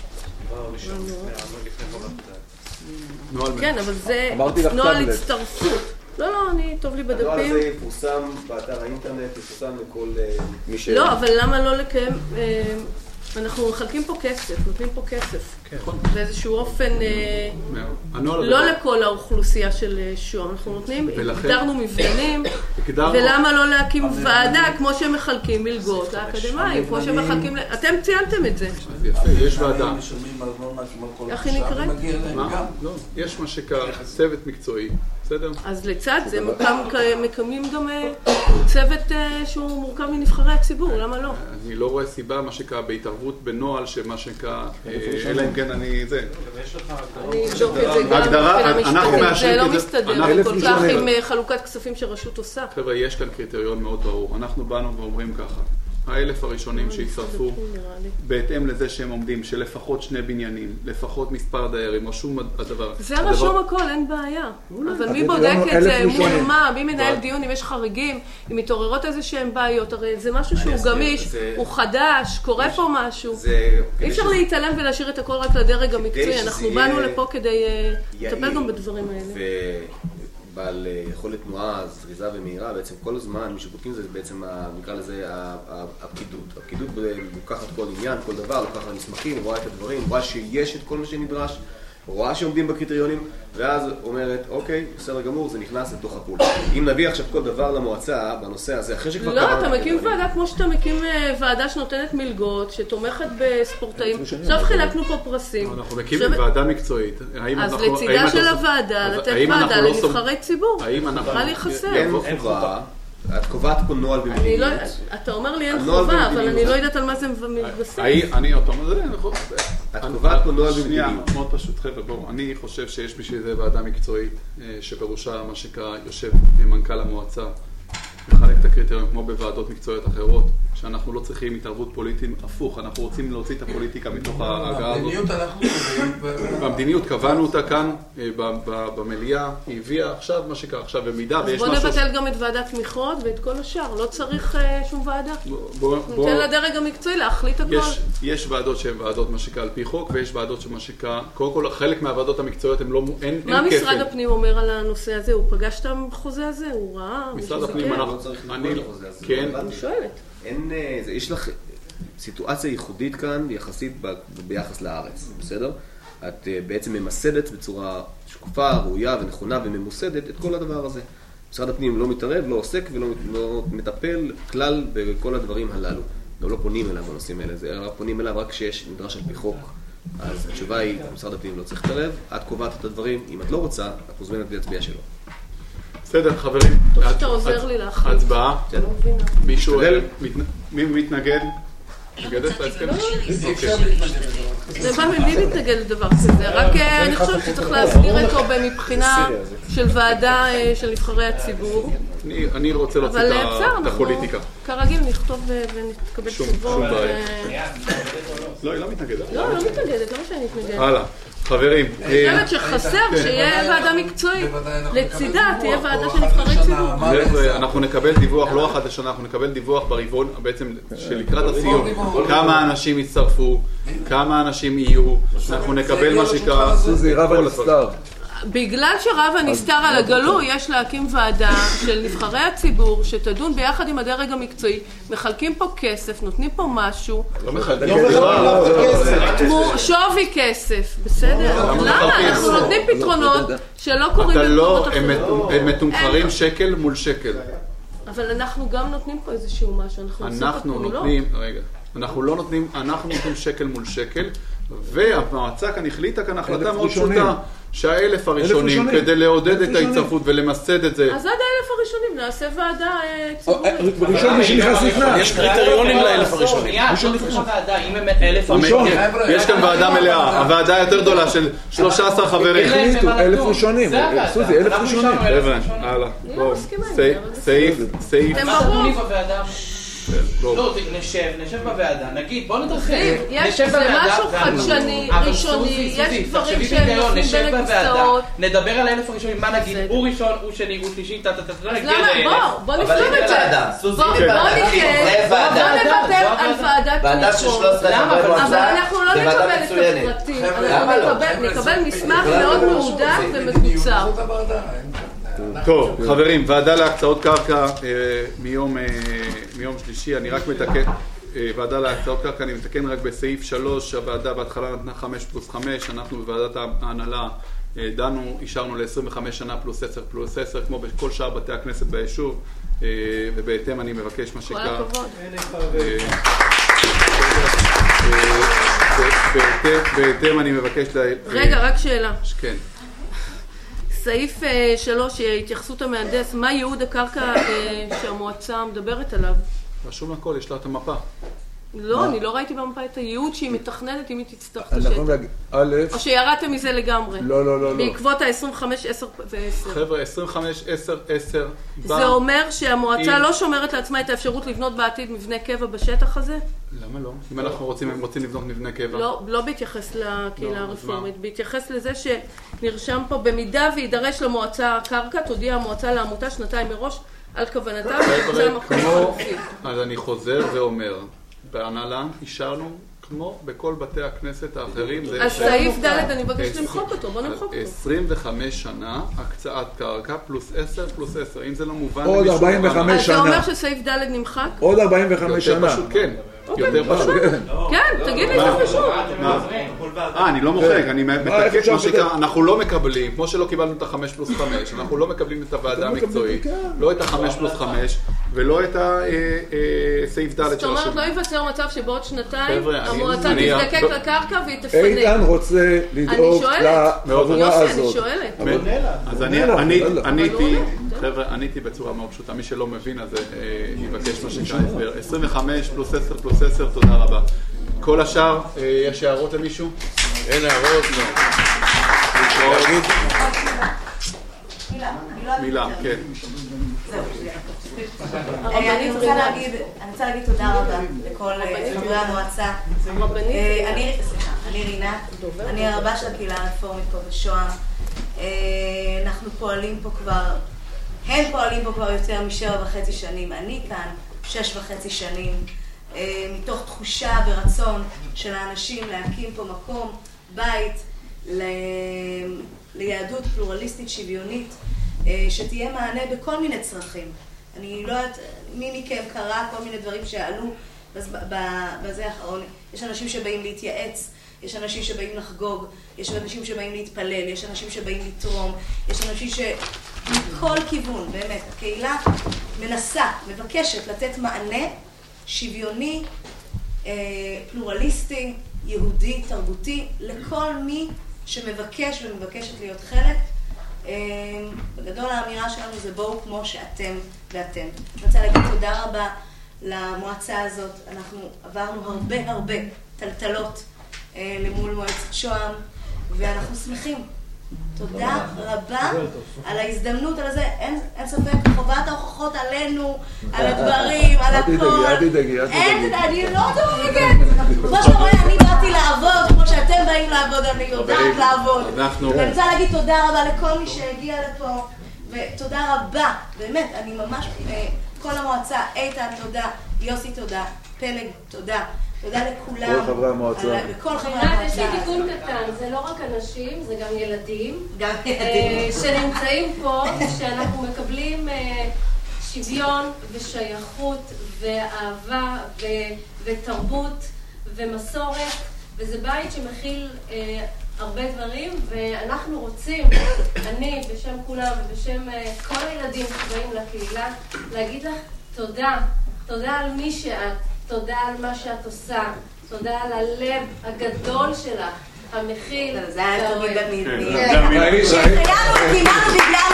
כן, אבל זה נוהל הצטרפות. לא, אני טוב לי בדפים. הנוהל הזה יפורסם באתר האינטרנט, יפורסם לכל מי ש... לא, אבל למה לא לקיים... אנחנו מחלקים פה כסף, נותנים פה כסף. באיזשהו אופן, לא לכל האוכלוסייה של שוהם. אנחנו נותנים, הגדרנו מבנים, ולמה לא להקים ועדה כמו שמחלקים מלגות לאקדמיים, כמו שמחלקים... אתם ציינתם את זה. יש ועדה. איך היא נקראת? יש מה שקרה צוות מקצועי, בסדר? אז לצד זה מקמים גם צוות שהוא מורכב מנבחרי הציבור, למה לא? אני לא רואה סיבה, מה שקרה, בהתערבות בנוהל, שמה שקרה, אלא אם כן אני זה. אני אבדוק את זה גם מבחינה משפטית, זה לא מסתדר כל כך עם חלוקת כספים שרשות עושה. חבר'ה, יש כאן קריטריון מאוד ברור. אנחנו באנו ואומרים ככה, 1,000 הראשונים שיצטרפו, בהתאם לזה שהם עומדים, שלפחות 2 בניינים, לפחות מספר דיירים, רשום הדבר. זה רשום הכל, אין בעיה. אבל מי בודק את זה, מול מה, מי מנהל דיון, אם יש חריגים, אם מתעוררות איזה שהם בעיות, הרי זה משהו שהוא גמיש, הוא חדש, קורה פה משהו. אי אפשר להתעלם ולהשאיר את הכל רק לדרג המקצועי, אנחנו באנו לפה כדי לטפל גם בדברים האלה. בעל יכולת תנועה זריזה ומהירה, בעצם כל הזמן מי שבודקים זה בעצם, נקרא לזה, הפקידות. הפקידות לוקחת כל עניין, כל דבר, לוקחת מסמכים, רואה את הדברים, רואה שיש את כל מה שנדרש, רואה שעומדים בקריטריונים, ואז אומרת, אוקיי, בסדר גמור, זה נכנס לתוך הפול. אם נביא עכשיו כל דבר למועצה בנושא הזה, אחרי שכבר לא, אתה מקים ועדה כמו שאתה מקים ועדה שנותנת מלגות, שתומכת בספורטאים. עכשיו חילקנו פה פרסים. אנחנו מקים ועדה מקצועית. אז לצידה של הוועדה, לתת ועדה לנבחרי ציבור. מה לי חסר? אין חובה. את קובעת פה נוהל במדיניות. אתה אומר לי אין חובה, אבל אני לא יודעת על מה זה מתבסס. את קובעת פה נוהל במדיניות. שנייה, מאוד פשוט, חבר'ה, בואו. אני חושב שיש בשביל זה ועדה מקצועית, שבראשה מה שקרה יושב מנכ"ל המועצה, מחלק את הקריטריון כמו בוועדות מקצועיות אחרות, שאנחנו לא צריכים התערבות פוליטית, הפוך, אנחנו רוצים להוציא את הפוליטיקה מתוך ההגעה הזאת. במדיניות אנחנו... במדיניות קבענו אותה כאן במליאה, היא הביאה עכשיו מה שקרה עכשיו במידה ויש משהו... אז בוא נבטל גם את ועדת תמיכות ואת כל השאר, לא צריך שום ועדה. ניתן לדרג המקצועי להחליט הכל. יש ועדות שהן ועדות מה שקרה על פי חוק, ויש ועדות שמה שקרה, קודם כל חלק מהוועדות המקצועיות הם לא... מה משרד הפנים אומר על הנושא הזה? הוא פגש את החוזה הזה? הוא ראה? משרד הפנים אני כן. אני שואלת. יש לך סיטואציה ייחודית כאן יחסית ביחס לארץ, בסדר? את בעצם ממסדת בצורה שקופה, ראויה ונכונה וממוסדת את כל הדבר הזה. משרד הפנים לא מתערב, לא עוסק ולא מטפל כלל בכל הדברים הללו. גם לא פונים אליו בנושאים האלה, זה פונים אליו רק כשיש נדרש על פי חוק. אז התשובה היא, משרד הפנים לא צריך להתערב, את קובעת את הדברים, אם את לא רוצה, את מוזמנת להצביע שלו. בסדר, חברים. טוב שאתה עוזר לי להחליט. הצבעה. מישהו מי מתנגד? מתנגדת להסכם? זה בא מבלי להתנגד לדבר כזה, רק אני חושבת שצריך להסגיר אותו מבחינה של ועדה של נבחרי הציבור. אני רוצה להוציא את הפוליטיקה. כרגיל נכתוב ונתקבל תשובות. לא, היא לא מתנגדת. לא, לא מתנגדת, למה שאני מתנגדת? הלאה. חברים. אני חושבת שחסר שיהיה ועדה מקצועית. לצידה תהיה ועדה של נבחרי ציבור. אנחנו נקבל דיווח, לא אחת לשנה, אנחנו נקבל דיווח ברבעון, בעצם שלקראת הסיום, כמה אנשים יצטרפו, כמה אנשים יהיו, אנחנו נקבל מה שקרה. סוזי, רב הנסתר. בגלל שרב הנסתר על הגלוי, יש להקים ועדה של נבחרי הציבור שתדון ביחד עם הדרג המקצועי, מחלקים פה כסף, נותנים פה משהו, שווי כסף, בסדר? למה? אנחנו נותנים פתרונות שלא קוראים במקומות אחרים. הם מתומחרים שקל מול שקל. אבל אנחנו גם נותנים פה איזשהו משהו, אנחנו לא נותנים, אנחנו נותנים שקל מול שקל, והמועצה כאן החליטה כאן החלטה מאוד פשוטה, שה1,000 הראשונים כדי לעודד את ההצטרפות ולמסד את זה. אז עד 1,000 הראשונים נעשה ועדה ציבורית. ראשון מי שנכנס לפני. יש קריטריונים ל1,000 הראשונים. ראשון נכנס לוועדה, אם הם 1,000 הראשונים. יש כאן ועדה מלאה, הוועדה היותר גדולה של 13 חברים. החליטו 1,000 ראשונים. סוזי, 1,000 ראשונים. חבר'ה, הלאה. סעיף. לא, נשב בוועדה, נגיד, בוא נתרחב. זה משהו חדשני, ראשוני, יש דברים שהם נופלים בין הכיסאות. נדבר על 1,000 הראשונים, מה נגיד? הוא ראשון, הוא שני, הוא שלישי, אז למה? בוא נפתור את זה. בוא נוותר על ועדת תמיכות. אבל אנחנו לא נקבל את הפרטים. אנחנו נקבל מסמך מאוד מהודק ומקוצר. טוב, חברים, ועדה להקצאות קרקע מיום שלישי, אני רק מתקן, ועדה להקצאות קרקע, אני מתקן רק בסעיף 3, הוועדה בהתחלה נתנה 5+5, אנחנו בוועדת ההנהלה דנו, אישרנו ל-25 שנה פלוס 10 פלוס 10, כמו בכל שאר בתי הכנסת ביישוב, ובהתאם אני מבקש מה שקרה. בהתאם אני מבקש... רגע, רק שאלה. כן. סעיף 3, התייחסות המהנדס, מה ייעוד הקרקע שהמועצה מדברת עליו? רשום הכל, יש לה את המפה. לא, אני לא ראיתי במפה את הייעוד שהיא מתכננת אם היא תצטרך את השטח. או שירדתם מזה לגמרי. לא. בעקבות ה-25, 10 ו-10. חבר'ה, 25, 10, 10. זה אומר שהמועצה לא שומרת לעצמה את האפשרות לבנות בעתיד מבנה קבע בשטח הזה? למה לא? אם אנחנו רוצים לבנות מבנה קבע. לא בהתייחס לקהילה הרפורמית, בהתייחס לזה שנרשם פה, במידה וידרש למועצה קרקע, תודיע המועצה לעמותה שנתיים מראש על כוונתה ונמצא מקום חלופי. אז אני חוזר ואומר, בהנהלה אישרנו כמו בכל בתי הכנסת האחרים. אז סעיף ד' אני מבקש למחוק אותו, בוא נמחוק אותו. 25 שנה, הקצאת קרקע פלוס 10 פלוס 10, אם זה לא מובן... עוד 45 שנה. אתה אומר שסעיף ד' נמחק? עוד 45 שנה. יותר פשוט, כן. יותר פשוט. כן, תגיד לי זה פשוט. אני לא מוחק, אני מתקן מה שקרה, אנחנו לא מקבלים, כמו שלא קיבלנו את ה-5 פלוס 5, אנחנו לא מקבלים את הוועדה המקצועית, לא את ה-5 פלוס 5, ולא את הסעיף ד' של השם. זאת אומרת, לא ייווצר מצב שבעוד שנתיים המועצה תזדקק לקרקע והיא תפנה. איתן רוצה לדאוג לחבורה הזאת. אני שואלת. אז עניתי בצורה מאוד פשוטה, מי שלא מבין אז יבקש מה שקרה הסבר. 25 פלוס 10 פלוס 10, תודה רבה. כל השאר, יש הערות למישהו? אין הערות, לא. מילה, כן. אני רוצה להגיד תודה רבה לכל חברי המועצה. אני רינה, אני הרבה של הקהילה הרפורמית פה בשוהם. אנחנו פועלים פה כבר, הם פועלים פה כבר יותר מ7.5 שנים. אני כאן 6.5 שנים. מתוך תחושה ורצון של האנשים להקים פה מקום, בית, ליהדות פלורליסטית שוויונית, שתהיה מענה בכל מיני צרכים. אני לא יודעת, מי מכם קרא כל מיני דברים שעלו בזה האחרון. יש אנשים שבאים להתייעץ, יש אנשים שבאים לחגוג, יש אנשים שבאים להתפלל, יש אנשים שבאים לתרום, יש אנשים שמכל כיוון, באמת, הקהילה מנסה, מבקשת לתת מענה שוויוני, פלורליסטי, יהודי, תרבותי, לכל מי שמבקש ומבקשת להיות חלק. בגדול האמירה שלנו זה בואו כמו שאתם ואתם. אני רוצה להגיד תודה רבה למועצה הזאת. אנחנו עברנו הרבה טלטלות למול מועצת שוהם, ואנחנו שמחים. תודה רבה על ההזדמנות, על זה, אין ספק, חובת ההוכחות עלינו, על הדברים, על הכל. אל תדאגי. אני לא דואגת. כמו שאומרים, אני באתי לעבוד, כמו שאתם באים לעבוד, אני יודעת לעבוד. ואני רוצה להגיד תודה רבה לכל מי שהגיע לפה, ותודה רבה, באמת, אני ממש, כל המועצה, איתן, תודה, יוסי, תודה, פלג, תודה. תודה לכולם. כל חברי המועצה. וכל חברי המועצה. יש לי תיקון קטן, זה לא רק אנשים, זה גם ילדים. שנמצאים פה, שאנחנו מקבלים שוויון ושייכות ואהבה ותרבות ומסורת, וזה בית שמכיל הרבה דברים, ואנחנו רוצים, אני בשם כולם ובשם כל הילדים שבאים לקהילה, להגיד לך תודה. תודה על מי שאת. תודה על מה שאת עושה, תודה על הלב הגדול שלך, המכיל. זה היה תמיד במילים. שהחיינו וקימנו בגלל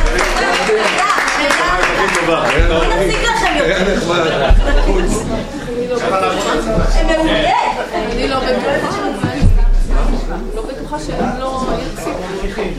הזמן. אני מציג לכם יותר. הם מעולה. אני לא בטוחה שהם לא יציגו.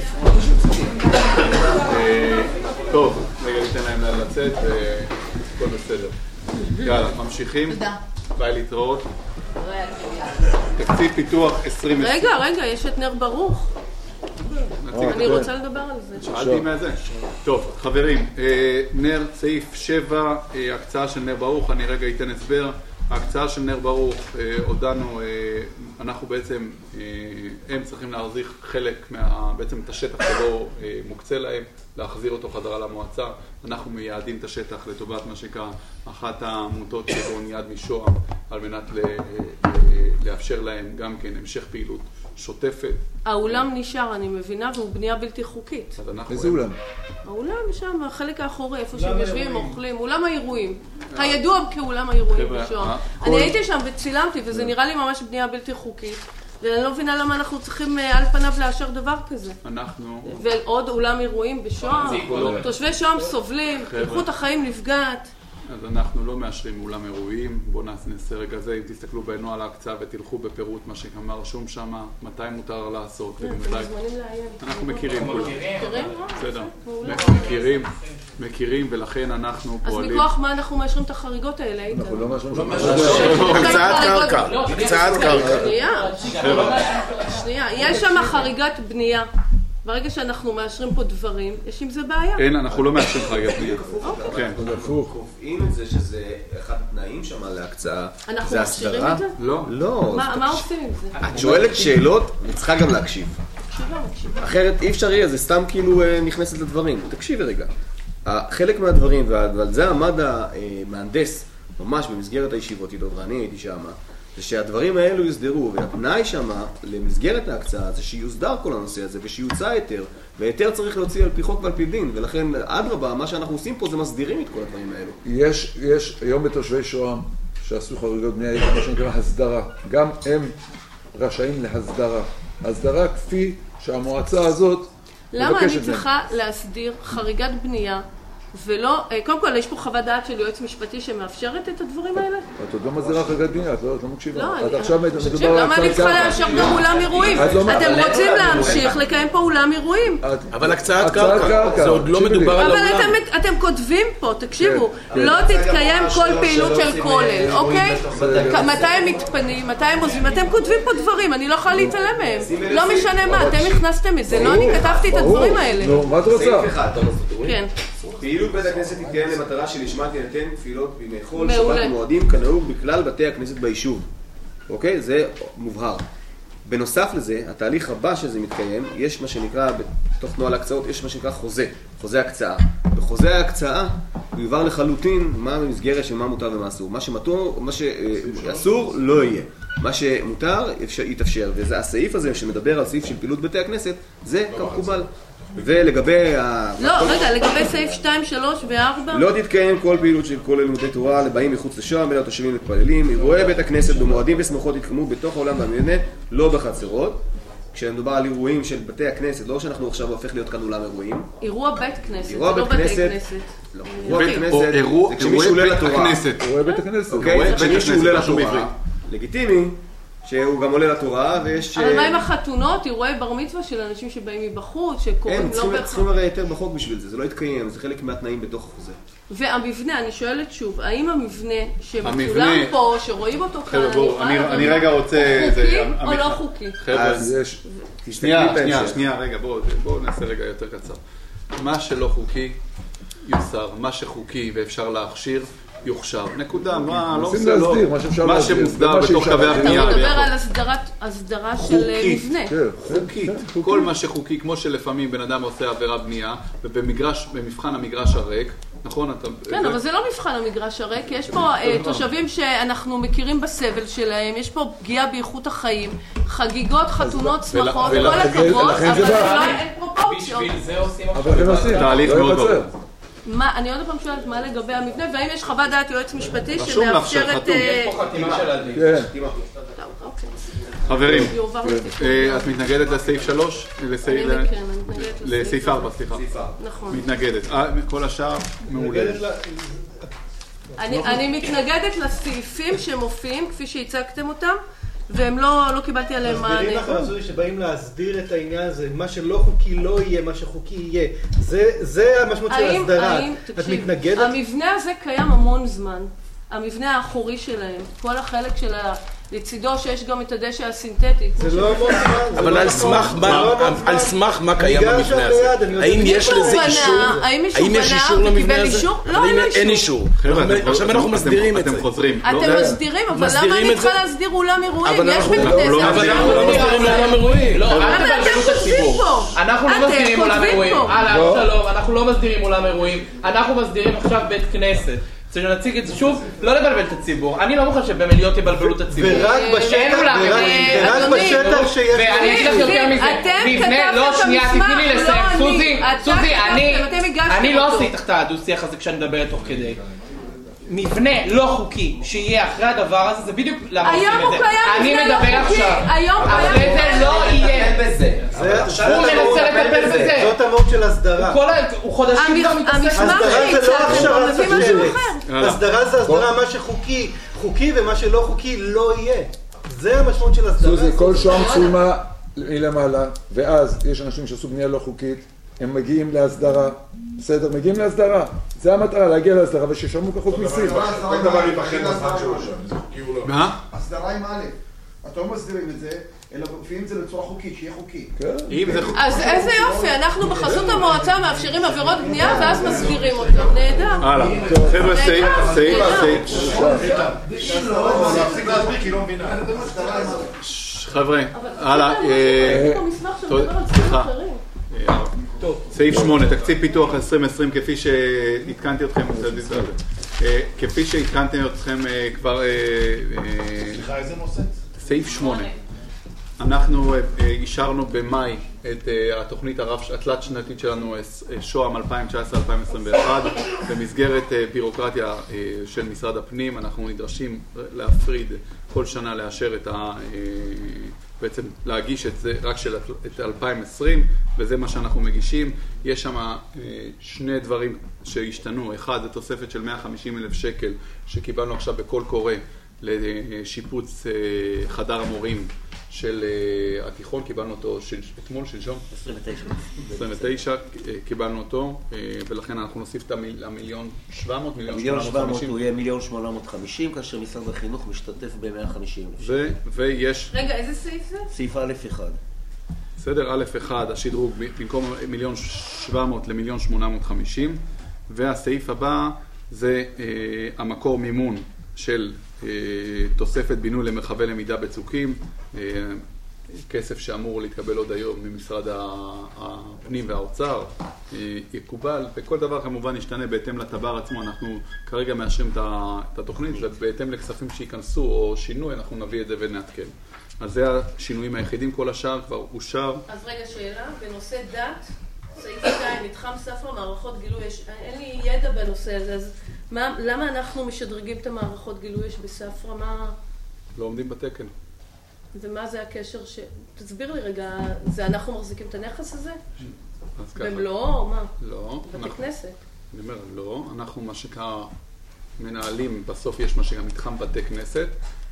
טוב, רגע ניתן להם לצאת וכל בסדר. יאללה, ממשיכים. תודה. ביי, להתראות. תקציב פיתוח 2020. רגע, יש את נר ברוך. אני רוצה לדבר על זה. שאלתי מה זה. טוב, חברים, נר סעיף 7, הקצאה של נר ברוך, אני רגע אתן הסבר. ההקצאה של נר ברוך, הודענו, אנחנו בעצם, הם צריכים להחזיר חלק, בעצם את השטח שלו מוקצה להם, להחזיר אותו חזרה למועצה. אנחנו מייעדים את השטח לטובת מה שקרה אחת העמותות שבון יד משוהם, על מנת לאפשר להם גם כן המשך פעילות שוטפת. האולם נשאר, אני מבינה, והוא בנייה בלתי חוקית. איזה אולם? האולם שם, החלק האחורי, איפה שהם יושבים, אוכלים, אולם האירועים. הידוע כאולם האירועים בשוהם. אני הייתי שם וצילמתי, וזה נראה לי ממש בנייה בלתי חוקית. ואני לא מבינה למה אנחנו צריכים על פניו לאשר דבר כזה. אנחנו... ועוד אולם אירועים בשוהם, תושבי שוהם סובלים, איכות החיים נפגעת. אז אנחנו לא מאשרים אולם אירועים, בואו נעשה רגע זה, אם תסתכלו בנוהל ההקצאה ותלכו בפירוט מה שכמה רשום שם, מתי מותר לעשות ומתי... אנחנו מכירים כולם. בסדר, מכירים ולכן אנחנו פועלים... אז מכוח מה אנחנו מאשרים את החריגות האלה? אנחנו לא מאשרים. הקצאת קרקע. שנייה, יש שם חריגת בנייה. ברגע שאנחנו מאשרים פה דברים, יש עם זה בעיה. אין, אנחנו לא מאשרים חריגת בנייה. כן. קובעים את זה שזה אחד התנאים שם להקצאה. אנחנו מאשרים את זה? לא. מה עושים עם זה? את שואלת שאלות, וצריכה גם להקשיב. אחרת אי אפשר יהיה, זה סתם כאילו נכנסת לדברים. תקשיבי רגע. חלק מהדברים, ועל זה עמד המהנדס, ממש במסגרת הישיבות איתו, ואני הייתי שם, זה שהדברים האלו יוסדרו, והתנאי שמה למסגרת ההקצאה זה שיוסדר כל הנושא הזה ושיוצא היתר, והיתר צריך להוציא על פי חוק ועל פי דין, ולכן עד רבה מה שאנחנו עושים פה זה מסדירים את כל הדברים האלו. יש היום בתושבי שוהם שעשו חריגות בנייה, יש מה שנקרא הסדרה, גם הם רשאים להסדרה, הסדרה כפי שהמועצה הזאת למה אני צריכה להסדיר חריגת בנייה ולא, קודם כל, יש פה חוות דעת של יועץ משפטי שמאפשרת את הדברים האלה? את עוד לא מסדירה חריגת בנייה, את לא מקשיבה. לא, למה אני צריכה לאשר גם אולם אירועים? אתם רוצים להמשיך לקיים פה אולם אירועים. אבל הקצאת קרקע, זה עוד לא מדובר על האולם. אבל אתם כותבים פה, תקשיבו, לא תתקיים כל פעילות של כולל, אוקיי? מתי הם מתפנים, מתי הם עוזבים, אתם כותבים פה דברים, אני לא יכולה להתעלם מהם. לא משנה מה, אתם הכנסתם את זה, לא אני כתבתי את הדברים האלה. נו, מה את רוצה? כן. פעילות בית הכנסת תתקיים למטרה שלשמה תינתן תפילות בימי חול, שבת ומועדים כנהוג בכלל בתי הכנסת ביישוב. אוקיי? זה מובהר. בנוסף לזה, התהליך הבא שזה מתקיים, יש מה שנקרא, בתוך נוהל ההקצאות, יש מה שנקרא חוזה הקצאה. בחוזה ההקצאה הוא יובהר לחלוטין מה במסגרת של מה מותר ומה אסור. מה שאסור לא יהיה. מה שמותר יתאפשר. וזה הסעיף הזה שמדבר על סעיף של פעילות בתי הכנסת, זה כמקובל. ולגבי לא, רגע, לגבי סעיף 2, 3 ו-4? לא תתקיים כל פעילות של כל לימודי תורה לבאים מחוץ לשוהם, בין התושבים מתפללים. אירועי בית הכנסת במועדים ושמחות יתקיימו בתוך העולם והמבנה, לא בחצרות. כשמדובר על אירועים של בתי הכנסת, לא שאנחנו עכשיו הופך להיות כאן אולם אירועים. אירוע בית כנסת, זה לא בתי כנסת. לא, אירוע בית כנסת זה כשמישהו עולה לתורה. אירועי בית הכנסת. אוקיי, כשמישהו עולה לתורה. לגיטימי. שהוא גם עולה לתורה ויש... אבל מה עם החתונות, אירועי בר מצווה של אנשים שבאים מבחוץ, שקוראים לא בהכרח? צריכים הרי יותר בחוק בשביל זה, זה לא יתקיים, זה חלק מהתנאים בתוך זה. והמבנה, אני שואלת שוב, האם המבנה שמצולם פה, שרואים אותו כאן, אני רגע רוצה... חוקי או לא חוקי? אז שנייה, רגע, בואו נעשה רגע יותר קצר. מה שלא חוקי יוסר, מה שחוקי ואפשר להכשיר, יוכשר. נקודה, מה לא עושה לו, מה שמוסדר בתוך קווי הבנייה. אתה מדבר על הסדרה של מבנה. חוקי. כל מה שחוקי, כמו שלפעמים בן אדם עושה עבירה בנייה, ובמבחן המגרש הריק, נכון? כן, אבל זה לא מבחן המגרש הריק, יש פה תושבים שאנחנו מכירים בסבל שלהם, יש פה פגיעה באיכות החיים, חגיגות, חתונות, שמחות, כל הכבוד, אבל אין פרופורציות. בשביל זה עושים תהליך מאוד מאוד. אני עוד פעם שואלת מה לגבי המבנה, והאם יש חוות דעת יועץ משפטי שמאפשרת... יש פה חתימה של הדין. חברים, את מתנגדת לסעיף 3? לסעיף 4, סליחה. נכון. מתנגדת. כל השאר מעולה. אני מתנגדת לסעיפים שמופיעים כפי שהצגתם אותם, והם לא קיבלתי עליהם מענה. מסבירים לך הזוי שבאים להסדיר את העניין הזה, מה שלא חוקי לא יהיה, מה שחוקי יהיה. זה המשמעות של הסדרה. את מתנגדת? המבנה הזה קיים המון זמן. המבנה האחורי שלהם, כל החלק של לצידו שיש גם את הדשא הסינתטי. זה לא המון זמן. אבל על סמך מה קיים המבנה הזה? האם יש לזה אישור? האם יש אישור למבנה הזה? לא, אין אישור. עכשיו אנחנו מסדירים את זה. אתם חוזרים. אתם מסדירים, אבל למה אני צריכה להסדיר אולם אירועים? יש בית כנסת. אבל אנחנו לא מסדירים לאולם אירועים. אבל אתם כותבים פה. אנחנו לא מסדירים אולם אירועים. אנחנו לא מסדירים אולם אירועים. אנחנו מסדירים עכשיו בית כנסת. שנציג את זה שוב, לא לבלבל את הציבור. אני לא מוכן שבמליאות יבלבלו את הציבור. ורק בשטח שיש... ואני אגיד לך יותר מזה. מבנה, לא, שנייה, תתני לי לסיים. סוזי, אני לא עושה איתך את הדו-שיח הזה כשאני מדברת תוך כדי. מבנה לא חוקי שיהיה אחרי הדבר הזה, זה בדיוק למה עושים את זה. אני מדבר עכשיו. אחרי זה לא יהיה בזה. הוא מנסה לטפל בזה. זאת המהות של הסדרה. הוא חודשים כבר מתעסק. הסדרה זה לא הכשרת ספרת. הסדרה זה הסדרה, מה שחוקי חוקי ומה שלא חוקי לא יהיה. זה המשמעות של הסדרה. סוזי, כל שואה מצולמה מלמעלה, ואז יש אנשים שעשו בנייה לא חוקית, הם מגיעים להסדרה, בסדר, מגיעים להסדרה. זה המטרה, להגיע להסדרה וששלמו כחוק מיסים. כל דבר יבחן בזמן שלו שם. מה? הסדרה עם א', אתם לא מסדירים את זה, אלא מופיעים את זה בצורה חוקית, שיהיה חוקי. אז איזה יופי, אנחנו בחסות המועצה מאפשרים עבירות בנייה ואז מסבירים אותם, נהדר. הלאה, חבר'ה, סעיף. חבר'ה, הלאה, סליחה. סעיף 8, תקציב פיתוח 2020 כפי שהתקנתי אתכם, כפי שהתקנתי אתכם כבר, סליחה, איזה נושא? סעיף 8. אנחנו אישרנו במאי את התוכנית התלת שנתית שלנו, שוהם 2019-2021. במסגרת בירוקרטיה של משרד הפנים, אנחנו נדרשים להפריד כל שנה, לאשר את בעצם להגיש את זה רק את 2020, וזה מה שאנחנו מגישים. יש שם שני דברים שהשתנו. אחד, זה תוספת של 150,000 שקל שקיבלנו עכשיו בקול קורא לשיפוץ חדר המורים של התיכון, קיבלנו אותו אתמול, שלשום? 29, קיבלנו אותו, ולכן אנחנו נוסיף את ה1,700,000, 1,750,000. הוא יהיה 1,850,000, כאשר משרד החינוך משתתף ב150,000. ויש... רגע, איזה סעיף זה? סעיף א'1. בסדר, א'1, השדרוג, במקום 1,700,000 ל1,850,000, והסעיף הבא זה המקור מימון של תוספת בינוי למרחבי למידה בצוקים, כסף שאמור להתקבל עוד היום ממשרד הפנים והאוצר, יקובל, וכל דבר כמובן ישתנה בהתאם לטבר עצמו. אנחנו כרגע מאשרים את התוכנית, ובהתאם לכספים שיכנסו או שינוי, אנחנו נביא את זה ונעדכן. אז זה השינויים היחידים, כל השאר כבר אושר. אז רגע, שאלה, בנושא דת, סעיף 2, מתחם ספרא, מערכות גילוי, אין לי ידע בנושא הזה, אז למה אנחנו משדרגים את המערכות גילוי בספרא? מה... לא עומדים בתקן. ומה זה הקשר תסביר לי רגע, זה אנחנו מחזיקים את הנכס הזה? במלואו או מה? לא. בתי כנסת? אני אומר, לא. אנחנו מה שקרה מנהלים, בסוף יש מה שגם מתחם בתי כנסת.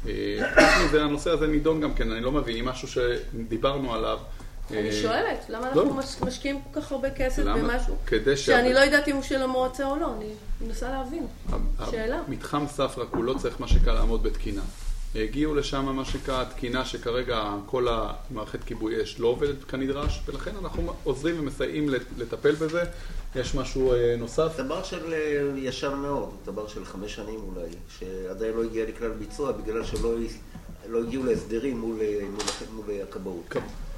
הנושא הזה נידון גם כן, אני לא מבין, אם משהו שדיברנו עליו. אני שואלת, למה אנחנו משקיעים כל כך הרבה כסף במשהו שאני לא יודעת אם הוא של המועצה או לא, אני מנסה להבין. שאלה. מתחם ספרא כולו צריך מה שקרה לעמוד בתקינה. הגיעו לשם מה שקרה תקינה שכרגע כל המערכת כיבוי אש לא עובדת כנדרש, ולכן אנחנו עוזרים ומסייעים לטפל בזה. יש משהו נוסף? דבר של ישן מאוד, דבר של 5 שנים אולי, שעדיין לא הגיע לכלל ביצוע בגלל שלא הגיעו להסדרים מול הכבאות.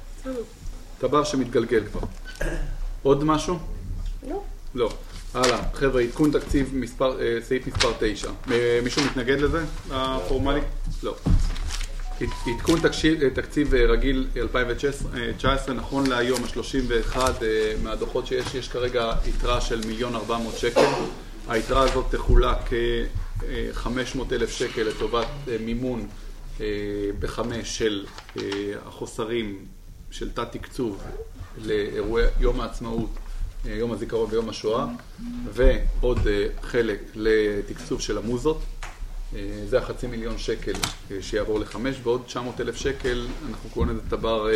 דבר שמתגלגל כבר. עוד משהו? לא. לא. הלאה, חבר'ה, עדכון תקציב סעיף מספר 9. מישהו מתנגד לזה? הפורמלי? לא. עדכון תקציב רגיל 2019, נכון להיום, ה-31 מהדוחות שיש כרגע יתרה של 1,400,000 שקל. היתרה הזאת תחולק כ-500,000 שקל לטובת מימון ב5 של החוסרים של תת תקצוב לאירועי יום העצמאות, יום הזיכרון ויום השואה, ועוד חלק לתקצוב של המוזות. זה 500,000 שקל שיעבור ל5, ועוד 900,000 שקל, אנחנו קוראים לזה טבר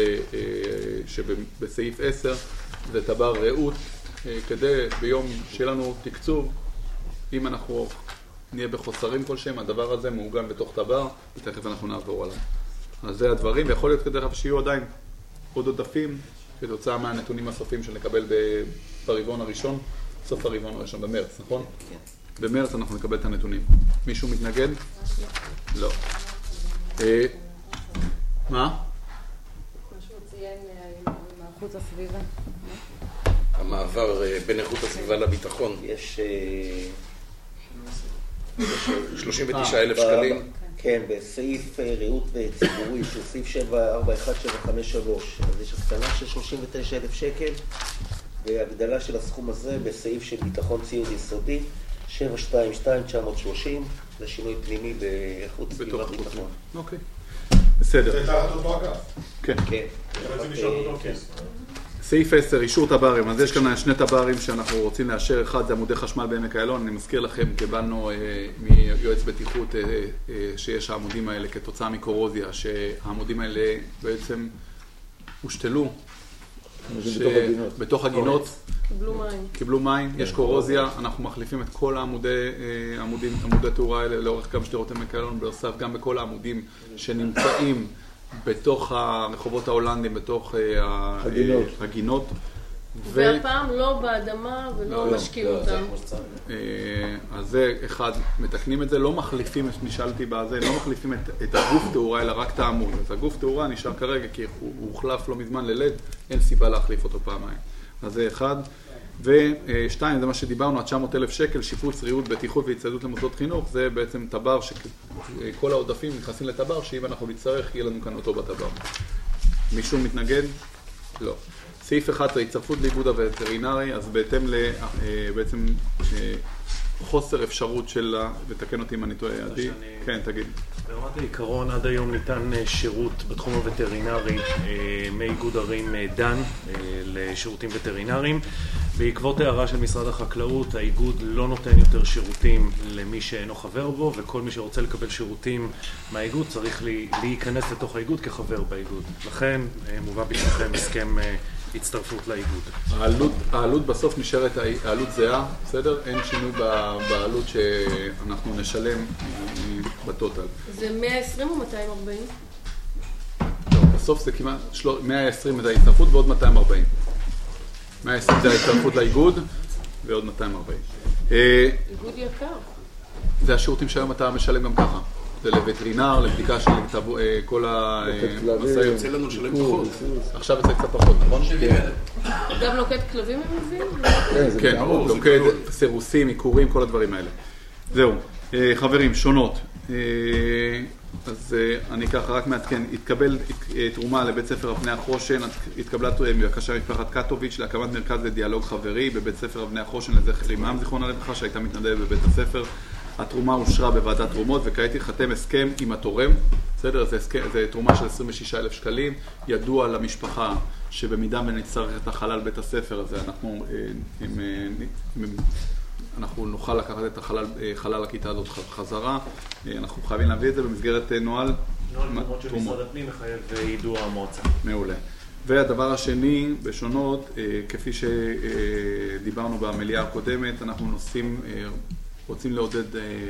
שבסעיף 10, זה טבר רעות, כדי ביום שיהיה לנו תקצוב, אם אנחנו נהיה בחוסרים כלשהם, הדבר הזה מעוגן בתוך טבר, ותכף אנחנו נעבור עליו. אז זה הדברים, ויכול להיות כדרך שיהיו עדיין עוד עודפים, כתוצאה מהנתונים הסופיים שנקבל ברבעון הראשון, סוף הרבעון הראשון, במרץ, נכון? כן. במרץ אנחנו נקבל את הנתונים. מישהו מתנגד? לא. מה? משהו ציין עם איכות הסביבה. המעבר בין איכות הסביבה לביטחון. יש 39,000 שקלים. כן, בסעיף ריהוט ציבורי, שהוא סעיף 741753, אז יש הקטנה של 39,000 שקל, והגדלה של הסכום הזה בסעיף של ביטחון ציוד יסודי, 722-930, זה שינוי פנימי באיכות סביבת ביטחון. אוקיי. בסדר. זה תחת אותו אגף. כן. כן. בעצם נשאר אותו כיס. סעיף 10, אישור טברים. אז יש כאן שני טברים שאנחנו רוצים לאשר. אחד זה עמודי חשמל בעמק איילון. אני מזכיר לכם, קיבלנו מיועץ בטיחות שיש העמודים האלה כתוצאה מקורוזיה, שהעמודים האלה בעצם הושתלו בתוך הגינות. קיבלו מים, יש קורוזיה, אנחנו מחליפים את כל עמודי תאורה האלה לאורך כמה שדרות עמק איילון, בנוסף גם בכל העמודים שנמצאים בתוך הרחובות ההולנדים, בתוך הגינות. והפעם לא באדמה ולא משקים אותם. אז זה אחד, מתקנים את זה, לא מחליפים, נשאלתי בזה, לא מחליפים את הגוף תאורה, אלא רק את העמוד. אז הגוף תאורה נשאר כרגע, כי הוא הוחלף לא מזמן ללד, אין סיבה להחליף אותו פעמיים. אז זה אחד. ושתיים, זה מה שדיברנו, 900,000 שקל, שיפוץ, ריהוט, בטיחות והצטיידות למוסדות חינוך, זה בעצם טבר שכל העודפים נכנסים לטבר, שאם אנחנו נצטרך, יהיה לנו כאן אותו בטבר. מישהו מתנגד? לא. סעיף 1, הצטרפות לאיגוד הווטרינרי, אז בהתאם בעצם חוסר אפשרות של, ותקן אותי אם אני טועה, עדי. כן, תגיד. ברמת העיקרון, עד היום ניתן שירות בתחום הווטרינרי מאיגוד ערים דן לשירותים וטרינריים. בעקבות הערה של משרד החקלאות, האיגוד לא נותן יותר שירותים למי שאינו חבר בו, וכל מי שרוצה לקבל שירותים מהאיגוד צריך להיכנס לתוך האיגוד כחבר באיגוד. לכן מובא בפניכם הסכם הצטרפות לאיגוד. העלות בסוף נשארת העלות זהה, בסדר? אין שינוי בעלות שאנחנו נשלם בטוטל. זה 120 או 240? לא, בסוף זה כמעט 120 זה ההצטרפות ועוד 240. 120 זה ההצטרפות לאיגוד ועוד 240. איגוד יקר. זה השירותים שהיום אתה משלם גם ככה. זה לווטרינר, לבדיקה של כל המסעיות. יוצא לנו לשלם פחות. עכשיו יוצא קצת פחות, נכון? גם לוקד כלבים הם מביאים? כן, לוקד, סירוסים, עיקורים, כל הדברים האלה. זהו, חברים, שונות. אז אני ככה רק מעדכן, התקבל תרומה לבית ספר אבני החושן, התקבלה בבקשה משפחת קטוביץ' להקמת מרכז לדיאלוג חברי בבית ספר אבני החושן לזכר אימם זיכרונה לברכה שהייתה מתנדבת בבית הספר. התרומה אושרה בוועדת תרומות וכעת ייחתם הסכם עם התורם, בסדר? זה תרומה של 26,000 שקלים, ידוע למשפחה שבמידה ונצטרך את החלל בית הספר הזה, אנחנו נוכל לקחת את חלל הכיתה הזאת חזרה, אנחנו חייבים להביא את זה במסגרת נוהל תרומות של משרד הפנים מחייב יידוע המועצה. מעולה. והדבר השני, בשונות, כפי שדיברנו במליאה הקודמת, אנחנו רוצים לעודד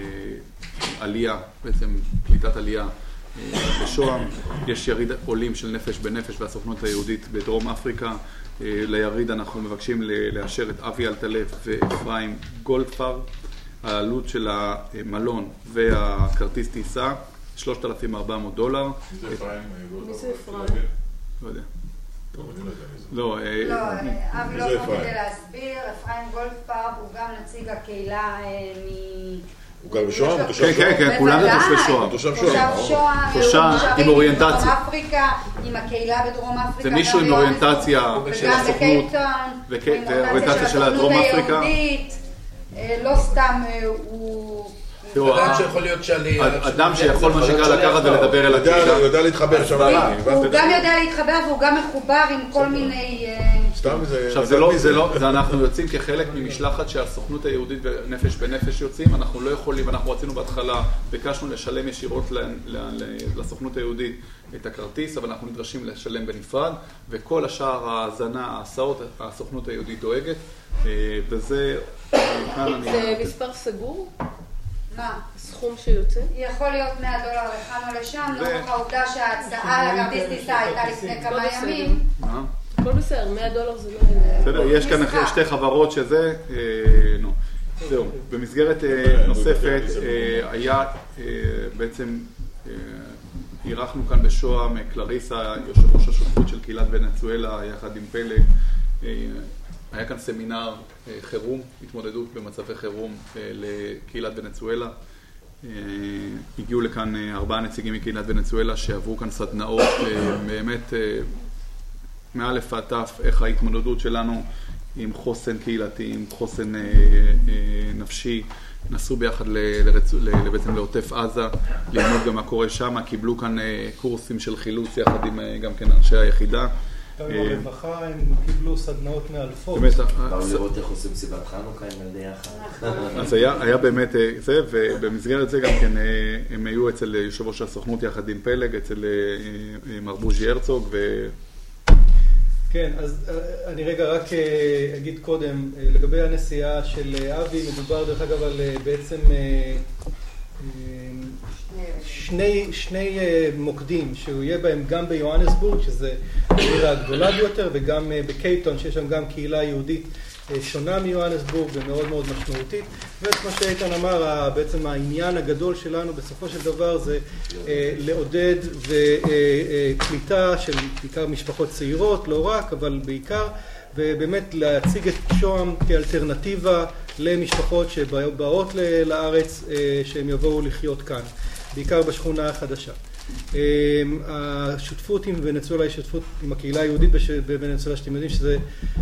עלייה, בעצם קליטת עלייה בשוהם. יש יריד עולים של נפש בנפש והסוכנות היהודית בדרום אפריקה. ליריד אנחנו מבקשים לאשר את אבי אלטלף ואפרים גולדפר. העלות של המלון והכרטיס טיסה, $3,400. מי זה אפרים? לא יודע. לא, אבי לא פה כדי להסביר, אפרים גולדפרב הוא גם נציג הקהילה הוא גר בשוהם? כן, כולם זה תושב שוהם. תושב שוהם, עם אוריינטציה. בדרום אפריקה, עם הקהילה בדרום אפריקה. זה מישהו עם אוריינטציה של הסוכנות. ואוריינטציה של הדרום אפריקה. לא סתם הוא... אדם שיכול להיות שעלייה. אדם שיכול מה שנקרא לקחת ולדבר אל הקהילה. הוא יודע להתחבר שם. הוא גם יודע להתחבר והוא גם מחובר עם כל מיני... עכשיו זה לא, אנחנו יוצאים כחלק ממשלחת שהסוכנות היהודית ונפש בנפש יוצאים, אנחנו לא יכולים, אנחנו רצינו בהתחלה, ביקשנו לשלם ישירות לסוכנות היהודית את הכרטיס, אבל אנחנו נדרשים לשלם בנפרד, וכל השאר ההזנה, ההסעות, הסוכנות היהודית דואגת, וזה... זה מספר סגור? מה? סכום שיוצא? יכול להיות $100 לכאן או לשם, נוכח העובדה שההצעה לכרטיס טיסה הייתה לפני כמה ימים. הכל בסדר, $100 זה לא... בסדר, יש כאן שתי חברות שזה... זהו, במסגרת נוספת היה בעצם... אירחנו כאן בשוהם קלריסה, יושב ראש השותפות של קהילת ונצואלה, יחד עם פלג. היה כאן סמינר חירום, התמודדות במצבי חירום לקהילת ונצואלה. הגיעו לכאן 4 נציגים מקהילת ונצואלה שעברו כאן סדנאות באמת מאלף ועד תף איך ההתמודדות שלנו עם חוסן קהילתי, עם חוסן נפשי, נסעו ביחד בעצם לעוטף עזה, ללמוד גם מה קורה שם, קיבלו כאן קורסים של חילוץ יחד עם גם כן אנשי היחידה. גם עם הרווחה הם קיבלו סדנאות מאלפות. באו לראות איך עושים סיבת חנוכה עם ילדי יחד. אז היה באמת זה, ובמסגרת זה גם כן הם היו אצל יושב ראש הסוכנות יחד עם פלג, אצל מר בוז'י הרצוג. כן, אז אני רגע רק אגיד קודם, לגבי הנסיעה של אבי, מדובר דרך אגב על בעצם שני מוקדים שהוא יהיה בהם גם ביוהנסבורג, שזה העיר הגדולה ביותר, וגם בקייטון, שיש שם גם קהילה יהודית שונה מיוהנסבורג ומאוד מאוד משמעותית. וכמו שאיתן אמר, בעצם העניין הגדול שלנו בסופו של דבר זה לעודד וקליטה של בעיקר משפחות צעירות, לא רק, אבל בעיקר, ובאמת להציג את שוהם כאלטרנטיבה למשפחות שבאות לארץ, שהם יבואו לחיות כאן, בעיקר בשכונה החדשה. השותפות עם ונצואלה היא שותפות עם הקהילה היהודית בוונצואלה, שאתם יודעים שזה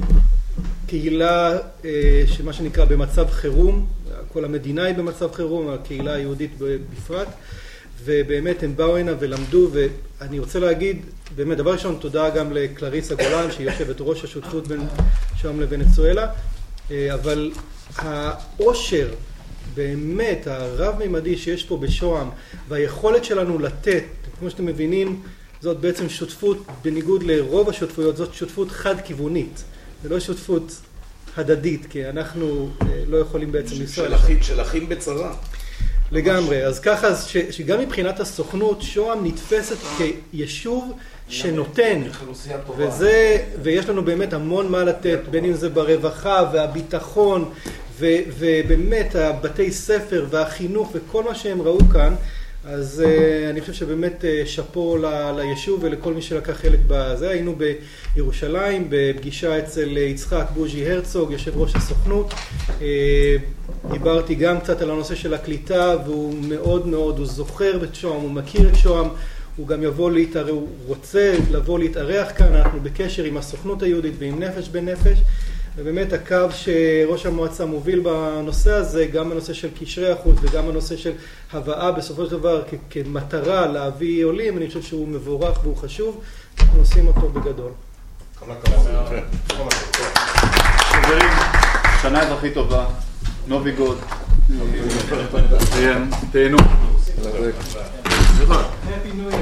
קהילה שמה שנקרא במצב חירום, כל המדינה היא במצב חירום, הקהילה היהודית בפרט, ובאמת הם באו הנה ולמדו, ואני רוצה להגיד, באמת דבר ראשון תודה גם לקלריסה גולן, שהיא יושבת ראש השותפות בין שוהם לוונצואלה, אבל העושר באמת הרב-מימדי שיש פה בשוהם, והיכולת שלנו לתת, כמו שאתם מבינים, זאת בעצם שותפות, בניגוד לרוב השותפויות, זאת שותפות חד-כיוונית. זה לא שותפות הדדית, כי אנחנו לא יכולים בעצם לנסוע. של אחים בצרה. לגמרי. אז ככה, שגם מבחינת הסוכנות, שוהם נתפסת כיישוב שנותן. ויש לנו באמת המון מה לתת, בין אם זה ברווחה והביטחון, ובאמת הבתי ספר והחינוך וכל מה שהם ראו כאן. אז אני חושב שבאמת שפו ליישוב ולכל מי שלקח חלק בזה. היינו בירושלים בפגישה אצל יצחק בוז'י הרצוג, יושב ראש הסוכנות. דיברתי גם קצת על הנושא של הקליטה, והוא מאוד מאוד, הוא זוכר את שוהם, הוא מכיר את שוהם, הוא גם הוא רוצה לבוא להתארח כאן. אנחנו בקשר עם הסוכנות היהודית ועם נפש בנפש. ובאמת הקו שראש המועצה מוביל בנושא הזה, גם הנושא של קשרי החוץ וגם הנושא של הבאה בסופו של דבר כמטרה להביא עולים, אני חושב שהוא מבורך והוא חשוב, אנחנו עושים אותו בגדול. חברים, שנה אזרחית טובה, נובי גוד, תהנו.